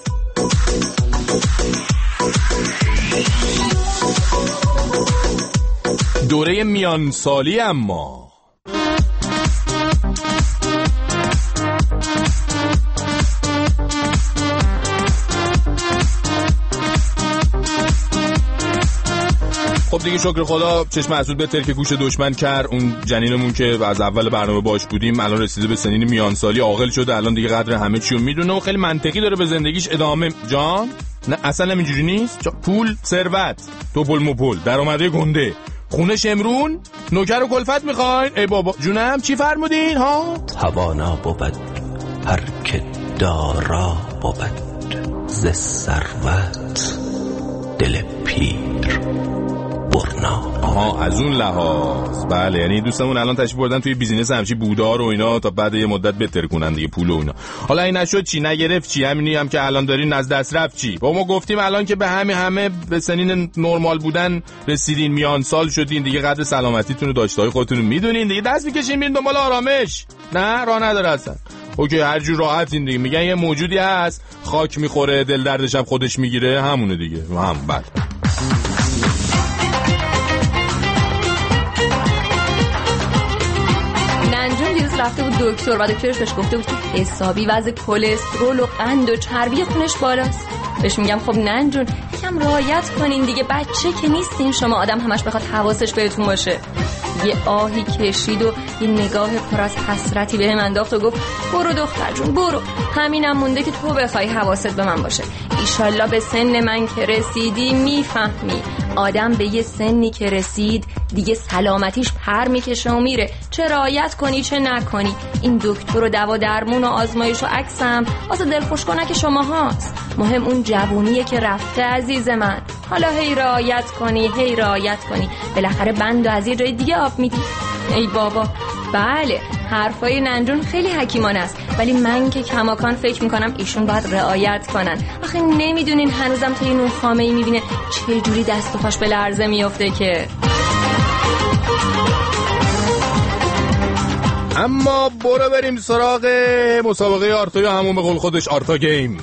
Speaker 1: دوره میان سالی اما خب دیگه شکر خدا چشم حسود به ترک گوش دشمن کرد. اون جنینمون که از اول برنامه باش بودیم الان رسیده به سنین میانسالی، عاقل شده، الان دیگه قدر همه چیو میدونه و خیلی منطقی داره به زندگیش ادامه. جان نه اصلا اینجوری نیست. پول، ثروت، توپل مپل، درآمدی گنده، خونه شمرون؟ نوکر و کلفت میخواین؟ ای بابا جونم چی فرمودین ها؟
Speaker 2: توانا بود هر که دارا بود ز ثروت دل پیر برنا.
Speaker 1: آها از اون لحاظ. بله یعنی دوستمون الان تشریف بردن توی بیزینس همچی بودار و اینا تا بعد یه مدت بهتر کنن دیگه پول و اینا. حالا این نشد چی؟ نگرفت چی؟ همینی هم که الان دارین از دست رفت چی؟ با ما گفتیم الان که به همه همه به سنین نرمال بودن رسیدین، میان سال شدین دیگه، قدر سلامتیتون و داشته‌های خودتون رو میدونین دیگه، دست میکشین میرین دنبال آرامش. نه راه نداره اصلا. اوکی هر جور راحتین دیگه. میگن یه موجودی هست خاک میخوره دل دردش هم خودش میگیره، همونه دیگه. هم بعد
Speaker 13: رفته بود دکتر و دکترش بهش گفته بود که حسابی وضع کلسترول و قند و چربی خونش بالاست. بهش میگم خب نن جون یکم رعایت کنین دیگه، بچه که نیستین شما، آدم همش بخواد حواسش بهتون باشه. یه آهی کشید و یه نگاه پر از حسرتی بهم انداخت و گفت برو دختر جون برو، همینم مونده که تو بخوای حواست به من باشه. ایشالله به سن من که رسیدی میفهمی آدم به یه سنی که رسید دیگه سلامتیش پر میکشه و میره، چه رعایت کنی چه نکنی. این دکتر و دوا درمون و آزمایش و عکسم واسه دلخوش کنه که شما هاست، مهم اون جوونیه که رفته عزیز من. حالا هی رعایت کنی هی رعایت کنی بالاخره بند و از یه جای دیگه آب میدی. ای بابا بله حرفای ننجون خیلی حکیمانه است، ولی من که کماکان فکر میکنم ایشون باید رعایت کنن. آخه نمیدونین هنوزم توی نون خامه‌ای میبینه چه جوری دست و پاش به لرزه میافته که.
Speaker 1: اما برو بریم سراغ مسابقه آرتا یا همون به قول خودش آرتا گیم.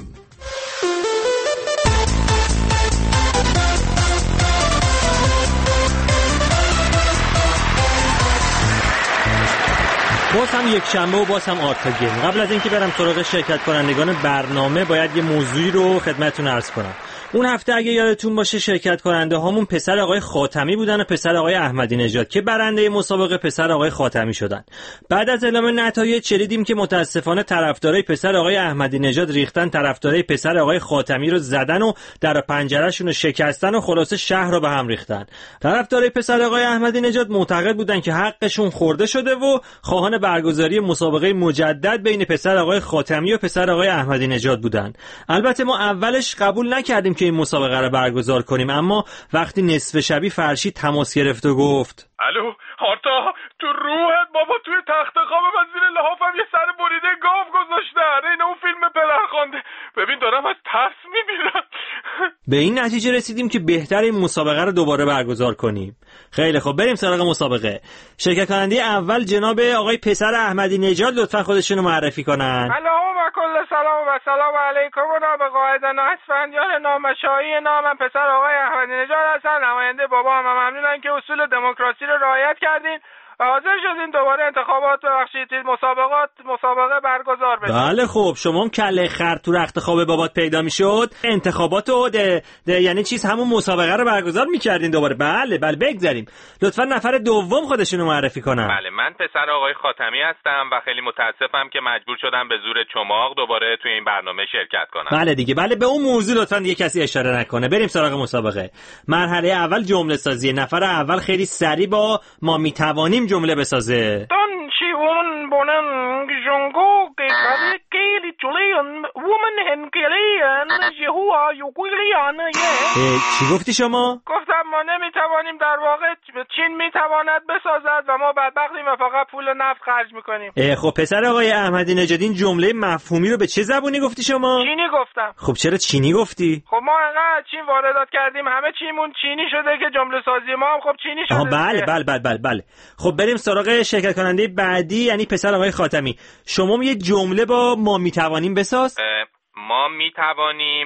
Speaker 16: باز هم یک شنبه و باز هم آرتا گیم. قبل از اینکه برم سراغ شرکت کنندگان برنامه باید یه موضوعی رو خدمتتون عرض کنم. اون هفته اگه یادتون باشه شرکت کننده هامون پسر آقای خاتمی بودن و پسر آقای احمدی نژاد که برنده مسابقه پسر آقای خاتمی شدن. بعد از اعلام نتایج شنیدیم که متاسفانه طرفدارای پسر آقای احمدی نژاد ریختن طرفدارای پسر آقای خاتمی رو زدن و در پنجره‌شون رو شکستن و خلاصه شهر رو به هم ریختن. طرفدارای پسر آقای احمدی نژاد معتقد بودن که حقشون خورده شده و خواهان برگزاری مسابقه مجدد بین پسر آقای خاتمی و پسر آقای احمدی نژاد بودن. البته ما اولش قبول نکردیم که این مسابقه رو برگزار کنیم، اما وقتی نصف شبی فرشید تماس گرفت و گفت
Speaker 10: الو آرتا تو روحت بابا توی تخت خواب من زیر لحافم یه سر بریده گاو گذاشتن، این اون فیلم پدرخوانده، ببین دارم از ترس میمیرم.
Speaker 16: به این نتیجه رسیدیم که بهتر این مسابقه رو دوباره برگزار کنیم. خیلی خب بریم سراغ مسابقه. شرکت کننده اول جناب آقای پسر احمدی نژاد لطفا خودشون رو معرفی کنن.
Speaker 17: سلام و کل سلام و سلام علیکم و نام قاعدان و اسفندیان نامشایی نامم پسر آقای احمدی نژاد هستن، نماینده بابا هم ممنونم که اصول دموکراسی رو رعایت کردین و حاضر شدین دوباره انتخابات ببخشید مسابقات مسابقه برگزار بشه.
Speaker 16: بله خب شما هم کله خر تو رخت خواب بابات پیدا میشد، انتخابات و ده, ده یعنی چیز همون مسابقه رو برگزار میکردین دوباره. بله بله بگذاریم. لطفا نفر دوم خودشونو معرفی کنن.
Speaker 15: بله من پسر آقای خاتمی هستم و خیلی متاسفم که مجبور شدم به زور چماق دوباره توی این برنامه شرکت کنم.
Speaker 16: بله دیگه بله به اون موضوع لطفا دیگه کسی اشاره نکنه. بریم سراغ مسابقه. مرحله اول جمله سازی. نفر اول خیلی سریع با ما میتوانیم جمله بسازه.
Speaker 17: دون شیون بونن جونگو که کلی جولیان وومن هنگلیان یهوا یوگلیان یه.
Speaker 16: چی گفتی شما؟
Speaker 17: گفتم ما نمیتوانیم، در واقع چین میتواند بسازد و ما بدبختیم و فقط پول نفت خرج میکنیم.
Speaker 16: خب پسر آقای احمدی نژاد این جمله مفهومی رو به چه زبونی گفتی شما؟
Speaker 17: چینی گفتم.
Speaker 16: خب چرا چینی گفتی؟
Speaker 17: خب ما انقدر چین واردات کردیم همه چیمون چینی شده که جمله سازی ما هم خب چینی شده.
Speaker 16: آها بله بله بله بله بله. خب بریم سراغ شرکت کننده بعدی یعنی پسر آقای خاتمی. شما یه جمله با ما میتوانیم بساز.
Speaker 15: ما میتوانیم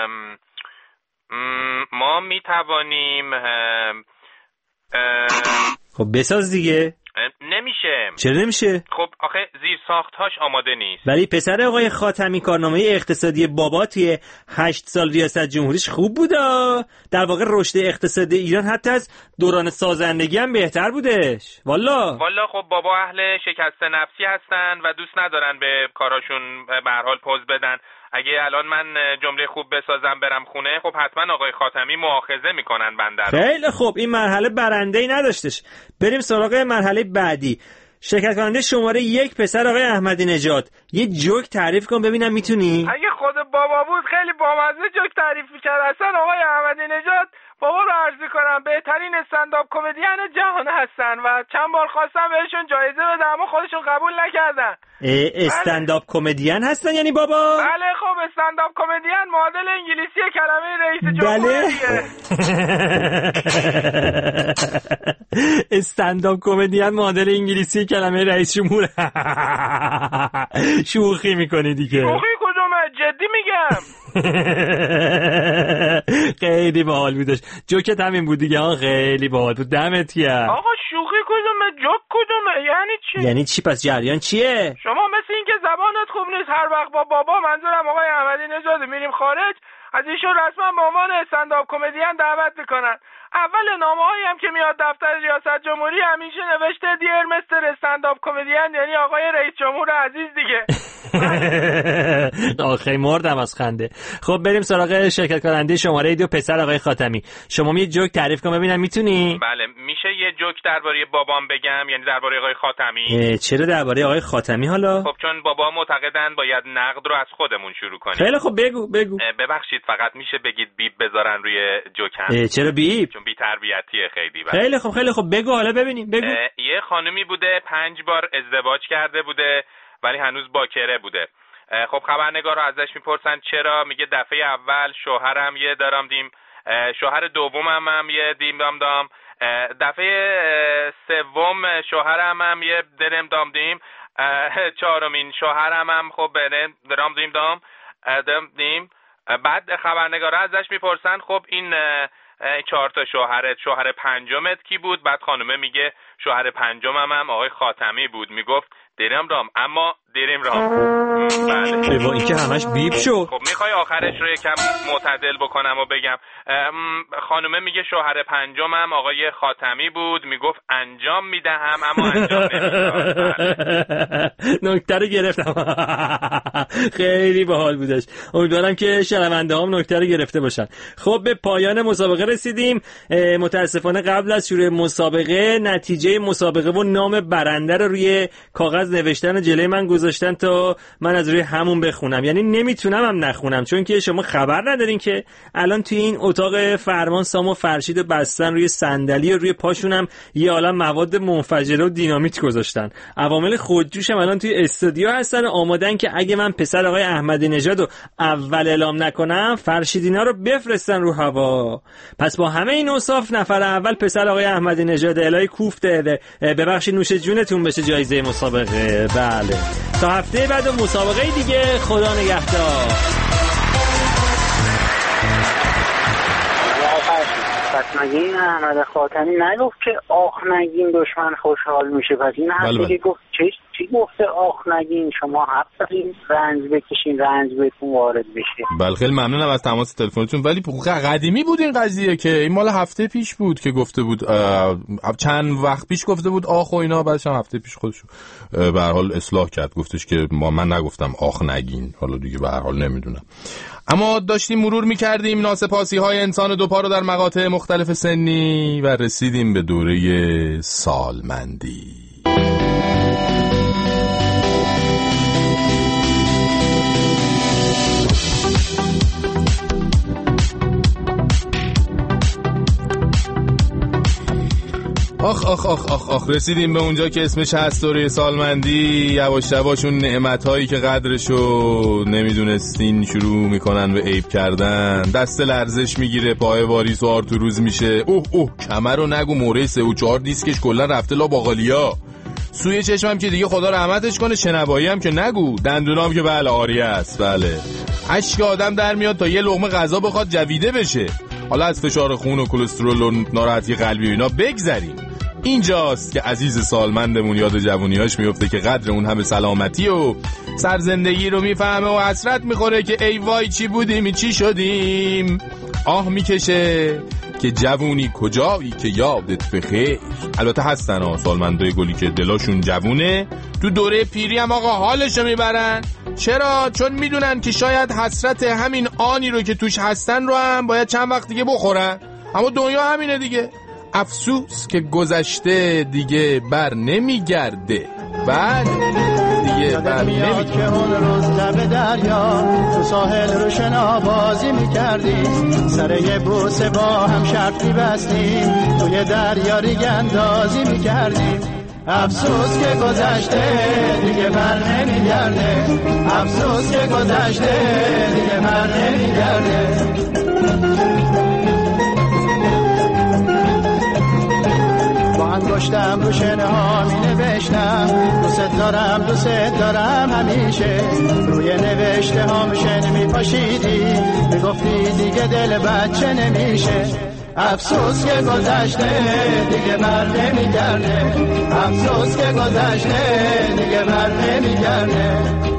Speaker 15: ما میتوانیم
Speaker 16: خب بساز دیگه.
Speaker 15: نمیشه.
Speaker 16: چرا نمیشه؟
Speaker 15: خب آخه زیر ساختهاش آماده نیست.
Speaker 16: ولی پسر آقای خاتمی کارنامه اقتصادی بابا توی هشت سال ریاست جمهوریش خوب بوده. در واقع رشد اقتصادی ایران حتی از دوران سازندگی هم بهتر بودش. والا
Speaker 15: والا خب بابا اهل شکست نفسی هستن و دوست ندارن به کاراشون به هر حال پوز بدن.
Speaker 1: اگه الان من جمله خوب بسازم برم خونه، خب حتما آقای خاتمی مؤاخذه میکنن بنده رو.
Speaker 16: خیلی خوب، این مرحله برنده‌ای نداشتش. بریم سراغ مرحله بعدی. شرکت کننده شماره یک، پسر آقای احمدی نژاد، یه جوک تعریف کن ببینم میتونی؟
Speaker 17: اگه خود بابا بود خیلی بامزه جوک تعریف میکرد. اصلا آقای احمدی نژاد بابا رو عرضی کنم بهترین استندآپ کمدین جهان هستن و چند بار خواستم بهشون جایزه بدم اما خودشون قبول نکردن.
Speaker 16: استندآپ کمدین هستن یعنی بابا؟
Speaker 17: بله خب استندآپ کمدین معادل انگلیسی کلمه رئیس جمهور دیگه.
Speaker 16: استندآپ کمدین معادل انگلیسی کلمه رئیس جمهور. شوخی میکنی دیگه.
Speaker 17: شوخی کدومه؟ جدی میگم.
Speaker 16: خیلی باحال بودش. جوکت همین بود دیگه. ها خیلی باحال بود. دمت گرم.
Speaker 17: آقا شوخی کدومه؟ جوک کدومه؟ یعنی چی؟
Speaker 16: یعنی چی پس؟ جریان چیه؟
Speaker 17: شما مثل این که زبانت خوب نیست هر وقت با بابا، منظورم آقای احمدی نژاد، میریم خارج از ایشون رسما به عنوان استندآپ کمدین دعوت میکنن. اول نامه‌هایی هم که میاد دفتر ریاست جمهوری همیشه نوشته دیر مستر استندآپ کمدین، یعنی آقای رئیس جمهور عزیز دیگه.
Speaker 16: آخه مردم از خنده. خب بریم سراغ شرکت کننده شماره دو، پسر آقای خاتمی. شما یه جوک تعریف کن ببینم میتونی؟
Speaker 1: بله میشه یه جوک درباره بابام بگم، یعنی درباره آقای خاتمی.
Speaker 16: چرا درباره آقای خاتمی حالا؟
Speaker 1: خب چون بابا معتقدن باید نقد رو از خودمون شروع کنیم.
Speaker 16: خیلی خب بگو بگو.
Speaker 1: ببخشید فقط میشه بگید بیپ بذارن روی جوکم؟
Speaker 16: چرا بیپ؟
Speaker 1: چون بی تربیتیه خیلی.
Speaker 16: بله. خیلی خب خیلی خب بگو حالا ببینیم بگو.
Speaker 1: یه خانمی بوده پنج بار ازدواج کرده بوده ولی هنوز باکره بوده. خب خبرنگارا ازش میپرسن چرا؟ میگه دفعه اول شوهرم یه دارم دیم، شوهر دومم هم یه دیم دام دام، دفعه سوم شوهرم هم یه درم دام دیم، چهارمین شوهرم هم خب درام دیم دام دام دیم. بعد خبرنگارا ازش میپرسن خب این چهار تا شوهرت، شوهر پنجمت کی بود؟ بعد خانومه میگه شوهر پنجمم هم آقای خاتمی بود. میگفت درم رام اما درم رام.
Speaker 16: بله با این که همش بیپ شد.
Speaker 1: خب میخوای آخرش رو یکم معتدل بکنم و بگم خانومه میگه شوهر پنجمم آقای خاتمی بود. میگفت انجام میدهم اما انجام نمیدم.
Speaker 16: نکته رو گرفتم. خیلی باحال بودش. امیدوارم که شنونده هم نکته رو گرفته باشن. خب به پایان مسابقه رسیدیم. متاسفانه قبل از شروع مسابقه نتیجه مسابقه و نام برنده رو روی کاغذ نوشتن و جلوی من گذاشتن تا من از روی همون بخونم. یعنی نمیتونم هم نخونم چون که شما خبر ندارین که الان توی این اتاق فرمان سامو فرشید و بستن روی صندلی و روی پاشونم یه عالم مواد منفجره و دینامیت گذاشتن. عوامل خودجوشم الان توی استودیو هستن و آمادن که اگه من پسر آقای احمدی نژاد رو اول اعلام نکنم فرشیدینا رو بفرستن رو هوا. پس با همه این اوصاف نفر اول پسر آقای احمدی نژاد. الهی کوفته ببخشید نوش جونتون بشه جایزه مسابقه. بله تا هفته بعد مسابقه دیگه. خدا نگهدار.
Speaker 18: پس مگه این احمد خاتمی نگفت که آخ نگین دشمن خوشحال میشه؟ پس این حرفی که گفت چی چی گفته؟ آخ نگین شما حق دارین رنج بکشین رنج بهتون وارد بشه.
Speaker 1: بله خیلی ممنونم از تماس تلفنتون. ولی قدیمی بود این قضیه که این مال هفته پیش بود که گفته بود چند وقت پیش گفته بود آخ و اینا. بعدش هم هفته پیش خودش به هر حال اصلاح کرد گفتش که ما من نگفتم آخ نگین. حالا دیگه به هر حال نمیدونم. اما داشتیم مرور میکردیم ناسپاسی های انسان دوپا رو در مقاطع مختلف سنی و رسیدیم به دوره سالمندی. آخ آخ آخ آخ آخ رسیدیم به اونجا که اسمش هست دوره سالمندی. یواش یواش اون نعمت‌هایی که قدرشو نمیدونستین شروع میکنن به عیب کردن. دست لرزش میگیره، پای واریس و آرتوروز میشه. اوه اوه کمر رو نگو، موره سه و چهار دیسکش کلا رفته لا باقالیا. سوی چشمم که دیگه خدا رحمتش کنه، شنوایی هم که نگو، دندونام که بله آریه است. بله اشک آدم در میاد تا یه لقمه غذا بخواد جویده بشه. حالا از فشار خون و کلسترول و ناراحتی قلبی و اینا بگذریم. اینجاست که عزیز سالمندمون یاد جوونیاش میفته که قدر اون همه سلامتی و سرزندگی رو میفهمه و حسرت میخوره که ای وای چی بودیم چی شدیم. آه میکشه که جوونی کجایی که یادت بخیر. البته هستن ها سالمندای گلی که دلاشون جوونه، تو دوره پیری هم آقا حالشو میبرن. چرا؟ چون میدونن که شاید حسرت همین آنی رو که توش هستن رو هم باید چند وقت دیگه بخورن. اما دنیا همینه دیگه. افسوس که گذشته دیگه بر نمیگرده. بعد دیگه بر نمیگرده.
Speaker 19: که اون روز لب دریا تو ساحل رو شنا بازی میکردیم، سر یه بوسه با هم شرط میبستیم، توی دریا ریگ اندازی میکردیم. افسوس که گذشته دیگه بر نمیگرده، افسوس که گذشته دیگه بر نمیگرده. انگشتم رو شنه ها می نوشتم، دوست دارم دوست دارم همیشه، روی نوشته هام شن می پاشیدی، می گفتی دیگه دل بچه نمیشه. افسوس که گذشته دیگه بر نمیگرده، افسوس که گذشته دیگه بر نمیگرده.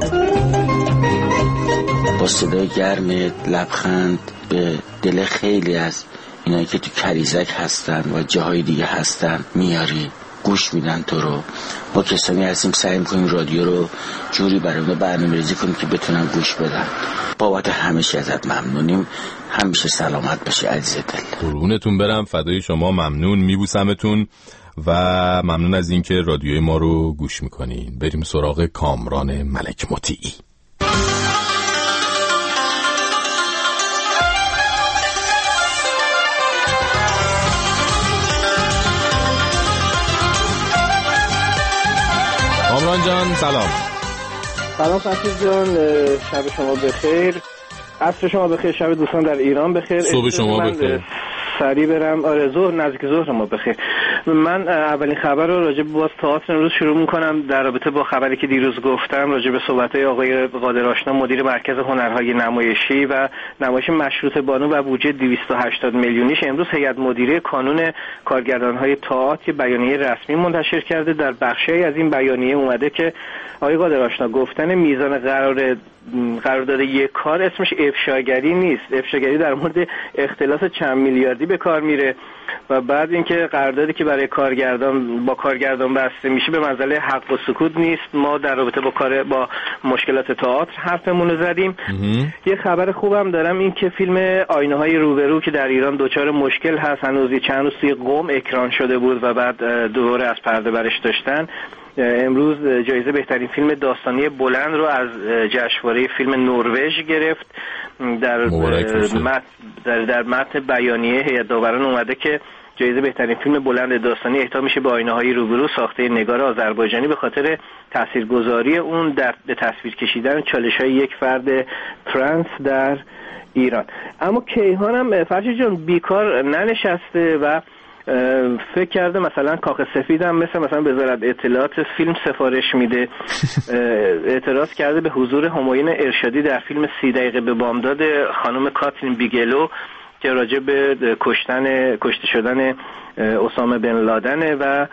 Speaker 20: با صدای گرم لبخند به دل خیلی از اینایی که تو کریزک هستن و جاهای دیگه هستن میاری، گوش میدن تو رو. با کسانی هستیم سعی میکنیم رادیو رو جوری برای اون برنامه‌ریزی کنیم که بتونن گوش بدن. بابت همیشه ازت ممنونیم، همیشه سلامت باشی عزیز دل.
Speaker 14: قربونتون برم، فدای شما، ممنون، میبوسمتون و ممنون از اینکه رادیوی ما رو گوش میکنین. بریم سراغ کامران ملک مطیعی. کامران جان سلام.
Speaker 21: سلام فرشید جان، شب شما بخیر، عصر شما بخیر، شب دوستان در ایران بخیر،
Speaker 14: صبح شما بخیر.
Speaker 21: سریع برم، آره ظهر، نزدیک ظهر ما بخیر. من اولین خبر رو راجع به باز تئاتر امروز شروع می‌کنم در رابطه با خبری که دیروز گفتم راجع به صحبت‌های آقای قادر آشنا، مدیر مرکز هنرهای نمایشی و نمایش مشروطه بانو و بودجه دویست و هشتاد میلیونیش. امروز هیئت مدیره کانون کارگردان‌های تئاتر بیانیه رسمی منتشر کرده. در بخشی از این بیانیه اومده که آقای قادر آشنا گفتن میزان قرار قرارداد یک کار اسمش افشاگری نیست. افشاگری در مورد اختلاس چند میلیاردی به کار میره و بعد اینکه قراردادی که برای کارگردان با کارگردان بسته میشه به منزله حق و سکوت نیست. ما در رابطه با کار با مشکلات تئاتر حرفمون رو زدیم. یه خبر خوبم دارم، این که فیلم آینه های روبرو که در ایران دچار مشکل هست، هنوز چند روز توی قم اکران شده بود و بعد دوباره از پرده برش داشتن، امروز جایزه بهترین فیلم داستانی بلند رو از جشنواره فیلم نروژ گرفت. در متن در, در متن بیانیه هیئت داوران اومده که جایزه بهترین فیلم بلند داستانی اهدا میشه به آینه‌های روبرو، ساخته نگار آذربایجانی، به خاطر تاثیرگذاری اون در به تصویر کشیدن چالش‌های یک فرد ترنس در ایران. اما کیهان هم فرشید جان بیکار ننشسته و فکر کرده مثلا کاخ سفید هم مثل مثلا وزارت اطلاعات فیلم سفارش میده. اعتراض کرده به حضور همایون ارشادی در فیلم سی دقیقه به بامداد خانم کاترین بیگلو که راجع به کشتن کشته شدن اسامه بن لادن و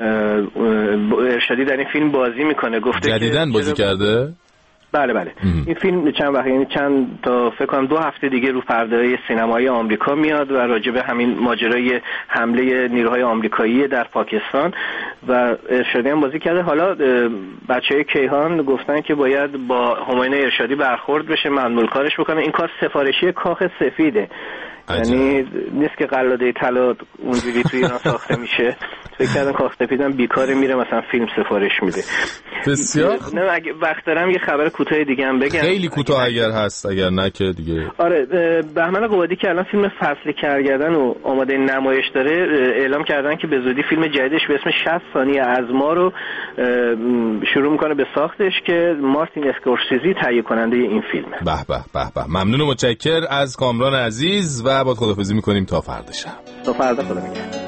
Speaker 21: ارشادی در این فیلم بازی میکنه. گفته
Speaker 14: جدیدن بازی کرده؟
Speaker 21: بله بله ام. این فیلم چند وقت، یعنی چند تا فکر کنم دو هفته دیگه رو پرده سینمایی آمریکا میاد و راجع به همین ماجرای حمله نیروهای آمریکایی در پاکستان و ارشادی هم بازی کرده. حالا بچهای کیهان گفتن که باید با همایون ارشادی برخورد بشه، ممنوع کارش بکنه. این کار سفارشی کاخ سفیده، یعنی نیست که قلاده طلا اونجوری توی ایران ساخته میشه. فکر کردم کاخ سفیدم بیکاره میره مثلا فیلم سفارش میده.
Speaker 14: بسیار.
Speaker 21: نه اگه وقت دارم یه خبر کوتاه دیگه هم بگم.
Speaker 14: خیلی کوتاه اگر هست، اگر نه که دیگه.
Speaker 21: آره، بهمن قبادی که الان فیلم فصل کارگردان و آماده نمایش داره، اعلام کردن که به زودی فیلم جدیدش به اسم شصت ثانیه از ما رو شروع میکنه به ساختش که مارتین اسکورسیزی تهیه کننده این فیلمه.
Speaker 14: به به به به. ممنون و متشکر از کامران عزیز و با خداحافظی میکنیم تا فردا شب.
Speaker 21: تا فردا، خدا نگهدار.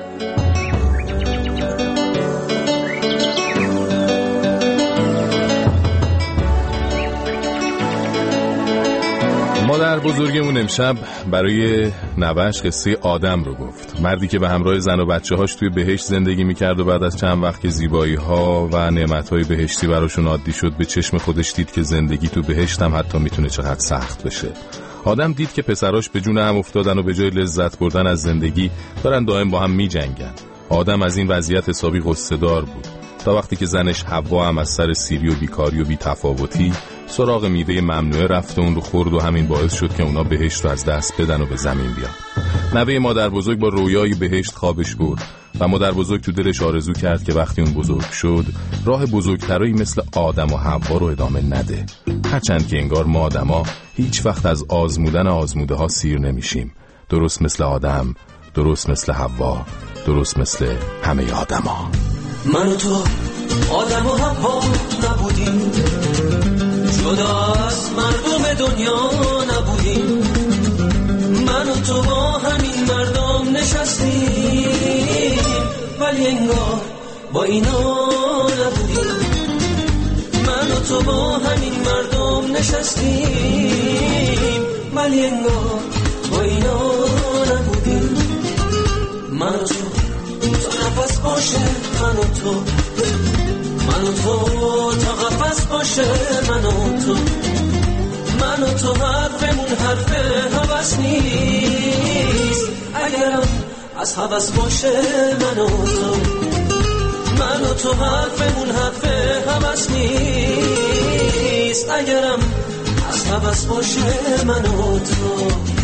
Speaker 14: مادر بزرگمون امشب برای نوش قصه آدم رو گفت. مردی که به همراه زن و بچه هاش توی بهشت زندگی میکرد و بعد از چند وقت که زیبایی ها و نعمت های بهشتی براشون عادی شد، به چشم خودش دید که زندگی تو بهشت هم حتی میتونه چقدر سخت بشه. آدم دید که پسراش به جون هم افتادن و به جای لذت بردن از زندگی دارن دائم با هم میجنگن. آدم از این وضعیت حسابی غصه دار بود تا وقتی که زنش حوا هم از سر سیری و بیکاری و بی‌تفاوتی سراغ میوه ممنوعه رفت و اون رو خورد و همین باعث شد که اونا بهشت رو از دست بدن و به زمین بیان. نوه مادر بزرگ با رویای بهشت خوابش برد و مادر بزرگ تو دلش آرزو کرد که وقتی اون بزرگ شد راه بزرگترایی مثل آدم و حوا رو ادامه نده. هرچند که انگار ما آدما هیچ وقت از آزمودن آزموده ها سیر نمیشیم، درست مثل آدم، درست مثل حوا، درست مثل همه آدما.
Speaker 2: من و تو آدم و حوا نبودیم، جدا از مردم دنیا نبودیم. من و تو با همین مردم نشستیم، ولی انگار با اینا نبودیم. من و تو با همین مردم نشستیم، ولی انگار با اینا نبودیم. من و تو تا نفس باشه، من و تو من و تو تا قفس باشه، من و تو من و تو حرفمون حرف هوس نیست، اگرم از هوس باشه. من و تو من و تو حرفمون حرف هوس نیست، اگرم از هوس باشه. من و تو